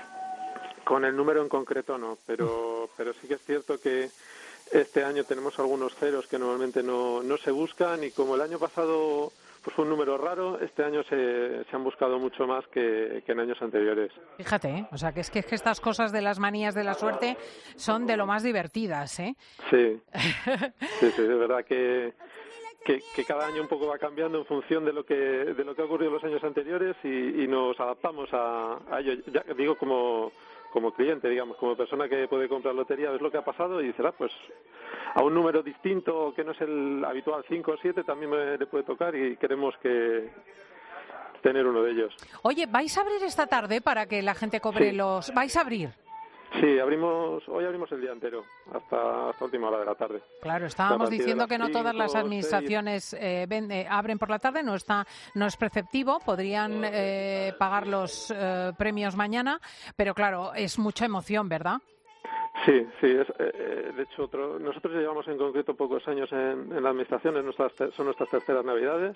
Con el número en concreto no, pero, pero sí que es cierto que este año tenemos algunos ceros que normalmente no, no se buscan, y como el año pasado pues fue un número raro, este año se, se han buscado mucho más que, que en años anteriores. Fíjate, ¿eh? O sea, que es, que es que estas cosas de las manías de la suerte son de lo más divertidas, ¿eh? Sí, sí, sí, de verdad que, que, que cada año un poco va cambiando en función de lo que de lo que ha ocurrido en los años anteriores, y, y nos adaptamos a, a ello. Ya digo, como, como cliente, digamos, como persona que puede comprar lotería, ves lo que ha pasado y dices, ah, pues a un número distinto que no es el habitual cinco o siete también me le puede tocar, y queremos que tener uno de ellos. Oye, ¿vais a abrir esta tarde para que la gente cobre Sí. los...? ¿Vais a abrir? Sí, abrimos hoy abrimos el día entero, hasta hasta última hora de la tarde. Claro, A estábamos partir de diciendo las que no todas las cinco, administraciones eh, ven- eh, abren por la tarde, no está, no es preceptivo, podrían eh, pagar los eh, premios mañana, pero claro, es mucha emoción, ¿verdad? Sí, sí, es, eh, de hecho otro, nosotros llevamos en concreto pocos años en, en la administración, en nuestras, te- son nuestras terceras navidades,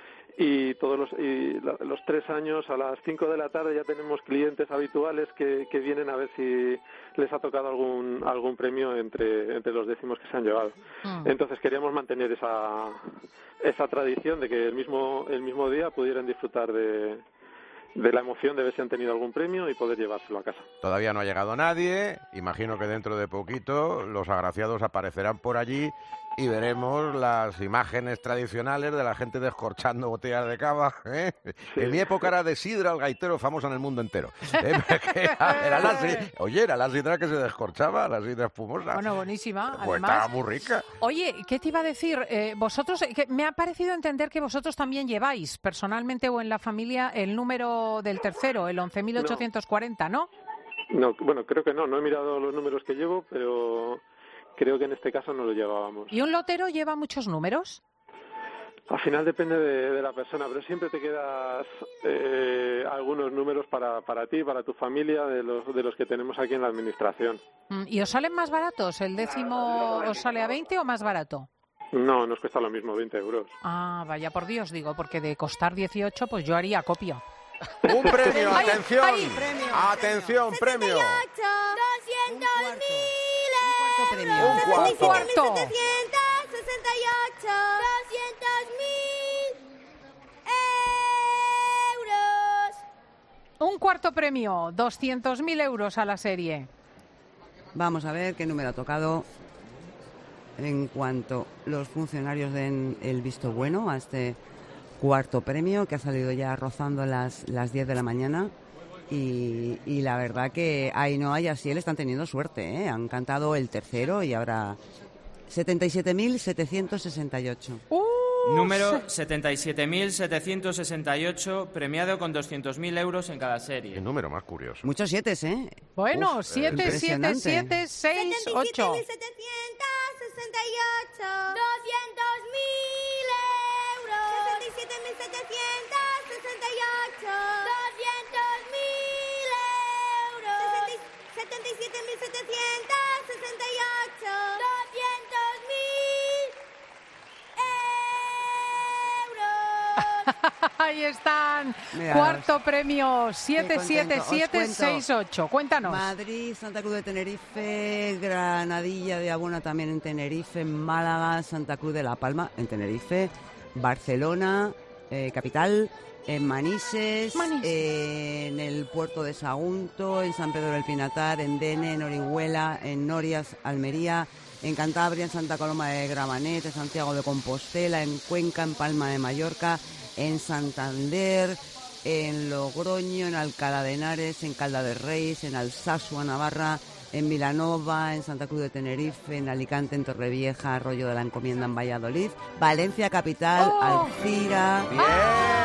y todos los, y la- los tres años a las cinco de la tarde ya tenemos clientes habituales que, que vienen a ver si les ha tocado algún algún premio entre, entre los décimos que se han llevado. Mm. Entonces queríamos mantener esa esa tradición de que el mismo el mismo día pudieran disfrutar de de la emoción de ver si han tenido algún premio y poder llevárselo a casa. Todavía no ha llegado nadie, imagino que dentro de poquito los agraciados aparecerán por allí y veremos las imágenes tradicionales de la gente descorchando botellas de cava, ¿eh? En mi época era de sidra, el gaitero famoso en el mundo entero. ¿Eh? Era, era la, si- oye, era la sidra que se descorchaba, la sidra espumosa. Bueno, buenísima, Pues además. estaba muy rica. Oye, ¿qué te iba a decir? Eh, vosotros, eh, que me ha parecido entender que vosotros también lleváis, personalmente o en la familia, el número del tercero, el once mil ochocientos cuarenta, ¿no? No, bueno, creo que no, no he mirado los números que llevo, pero creo que en este caso no lo llevábamos. ¿Y un lotero lleva muchos números? Al final depende de, de la persona, pero siempre te quedas eh, algunos números para, para ti, para tu familia, de los, de los que tenemos aquí en la administración. Mm, ¿Y os salen más baratos? ¿El décimo os sale a veinte o más barato? No, nos cuesta lo mismo, veinte euros. Ah, vaya por Dios, digo, porque de costar dieciocho, pues yo haría copia. Un premio, Ay, atención, ay. atención, premio. doscientos mil Un euros. cuarto. Un cuarto. setecientos sesenta y ocho. doscientos mil euros. Un cuarto premio, doscientos mil euros a la serie. Vamos a ver qué número ha tocado. En cuanto los funcionarios den el visto bueno a este cuarto premio, que ha salido ya rozando las, las diez de la mañana. Y, y la verdad que Ainhoa y Asiel están teniendo suerte, ¿eh? Han cantado el tercero y ahora setenta y siete mil setecientos sesenta y ocho. Número setenta y siete mil setecientos sesenta y ocho, premiado con doscientos mil euros en cada serie. Qué número más curioso. Muchos siete, ¿eh? Bueno, Uf, siete, siete, siete, seis, ocho. sesenta y ocho. doscientos mil euros. sesenta y siete mil setecientos sesenta y ocho. doscientos mil euros. setenta y siete mil setecientos sesenta y ocho. doscientos mil euros. Ahí están. Mira, Cuarto premio, siete, Qué siete, contento. Os siete, cuento. seis, ocho. Cuéntanos. Madrid, Santa Cruz de Tenerife, Granadilla de Abona también en Tenerife, Málaga, Santa Cruz de La Palma en Tenerife, Barcelona, eh, capital, en Manises, eh, en el puerto de Sagunto, en San Pedro del Pinatar, en Dene, en Orihuela, en Norias, Almería, en Cantabria, en Santa Coloma de Gramenet, en Santiago de Compostela, en Cuenca, en Palma de Mallorca, en Santander, en Logroño, en Alcalá de Henares, en Calda de Reis, en Alsasua, Navarra, en Vilanova, en Santa Cruz de Tenerife, en Alicante, en Torrevieja, Arroyo de la Encomienda, en Valladolid, Valencia Capital, ¡Oh! Alcira... ¡Bien!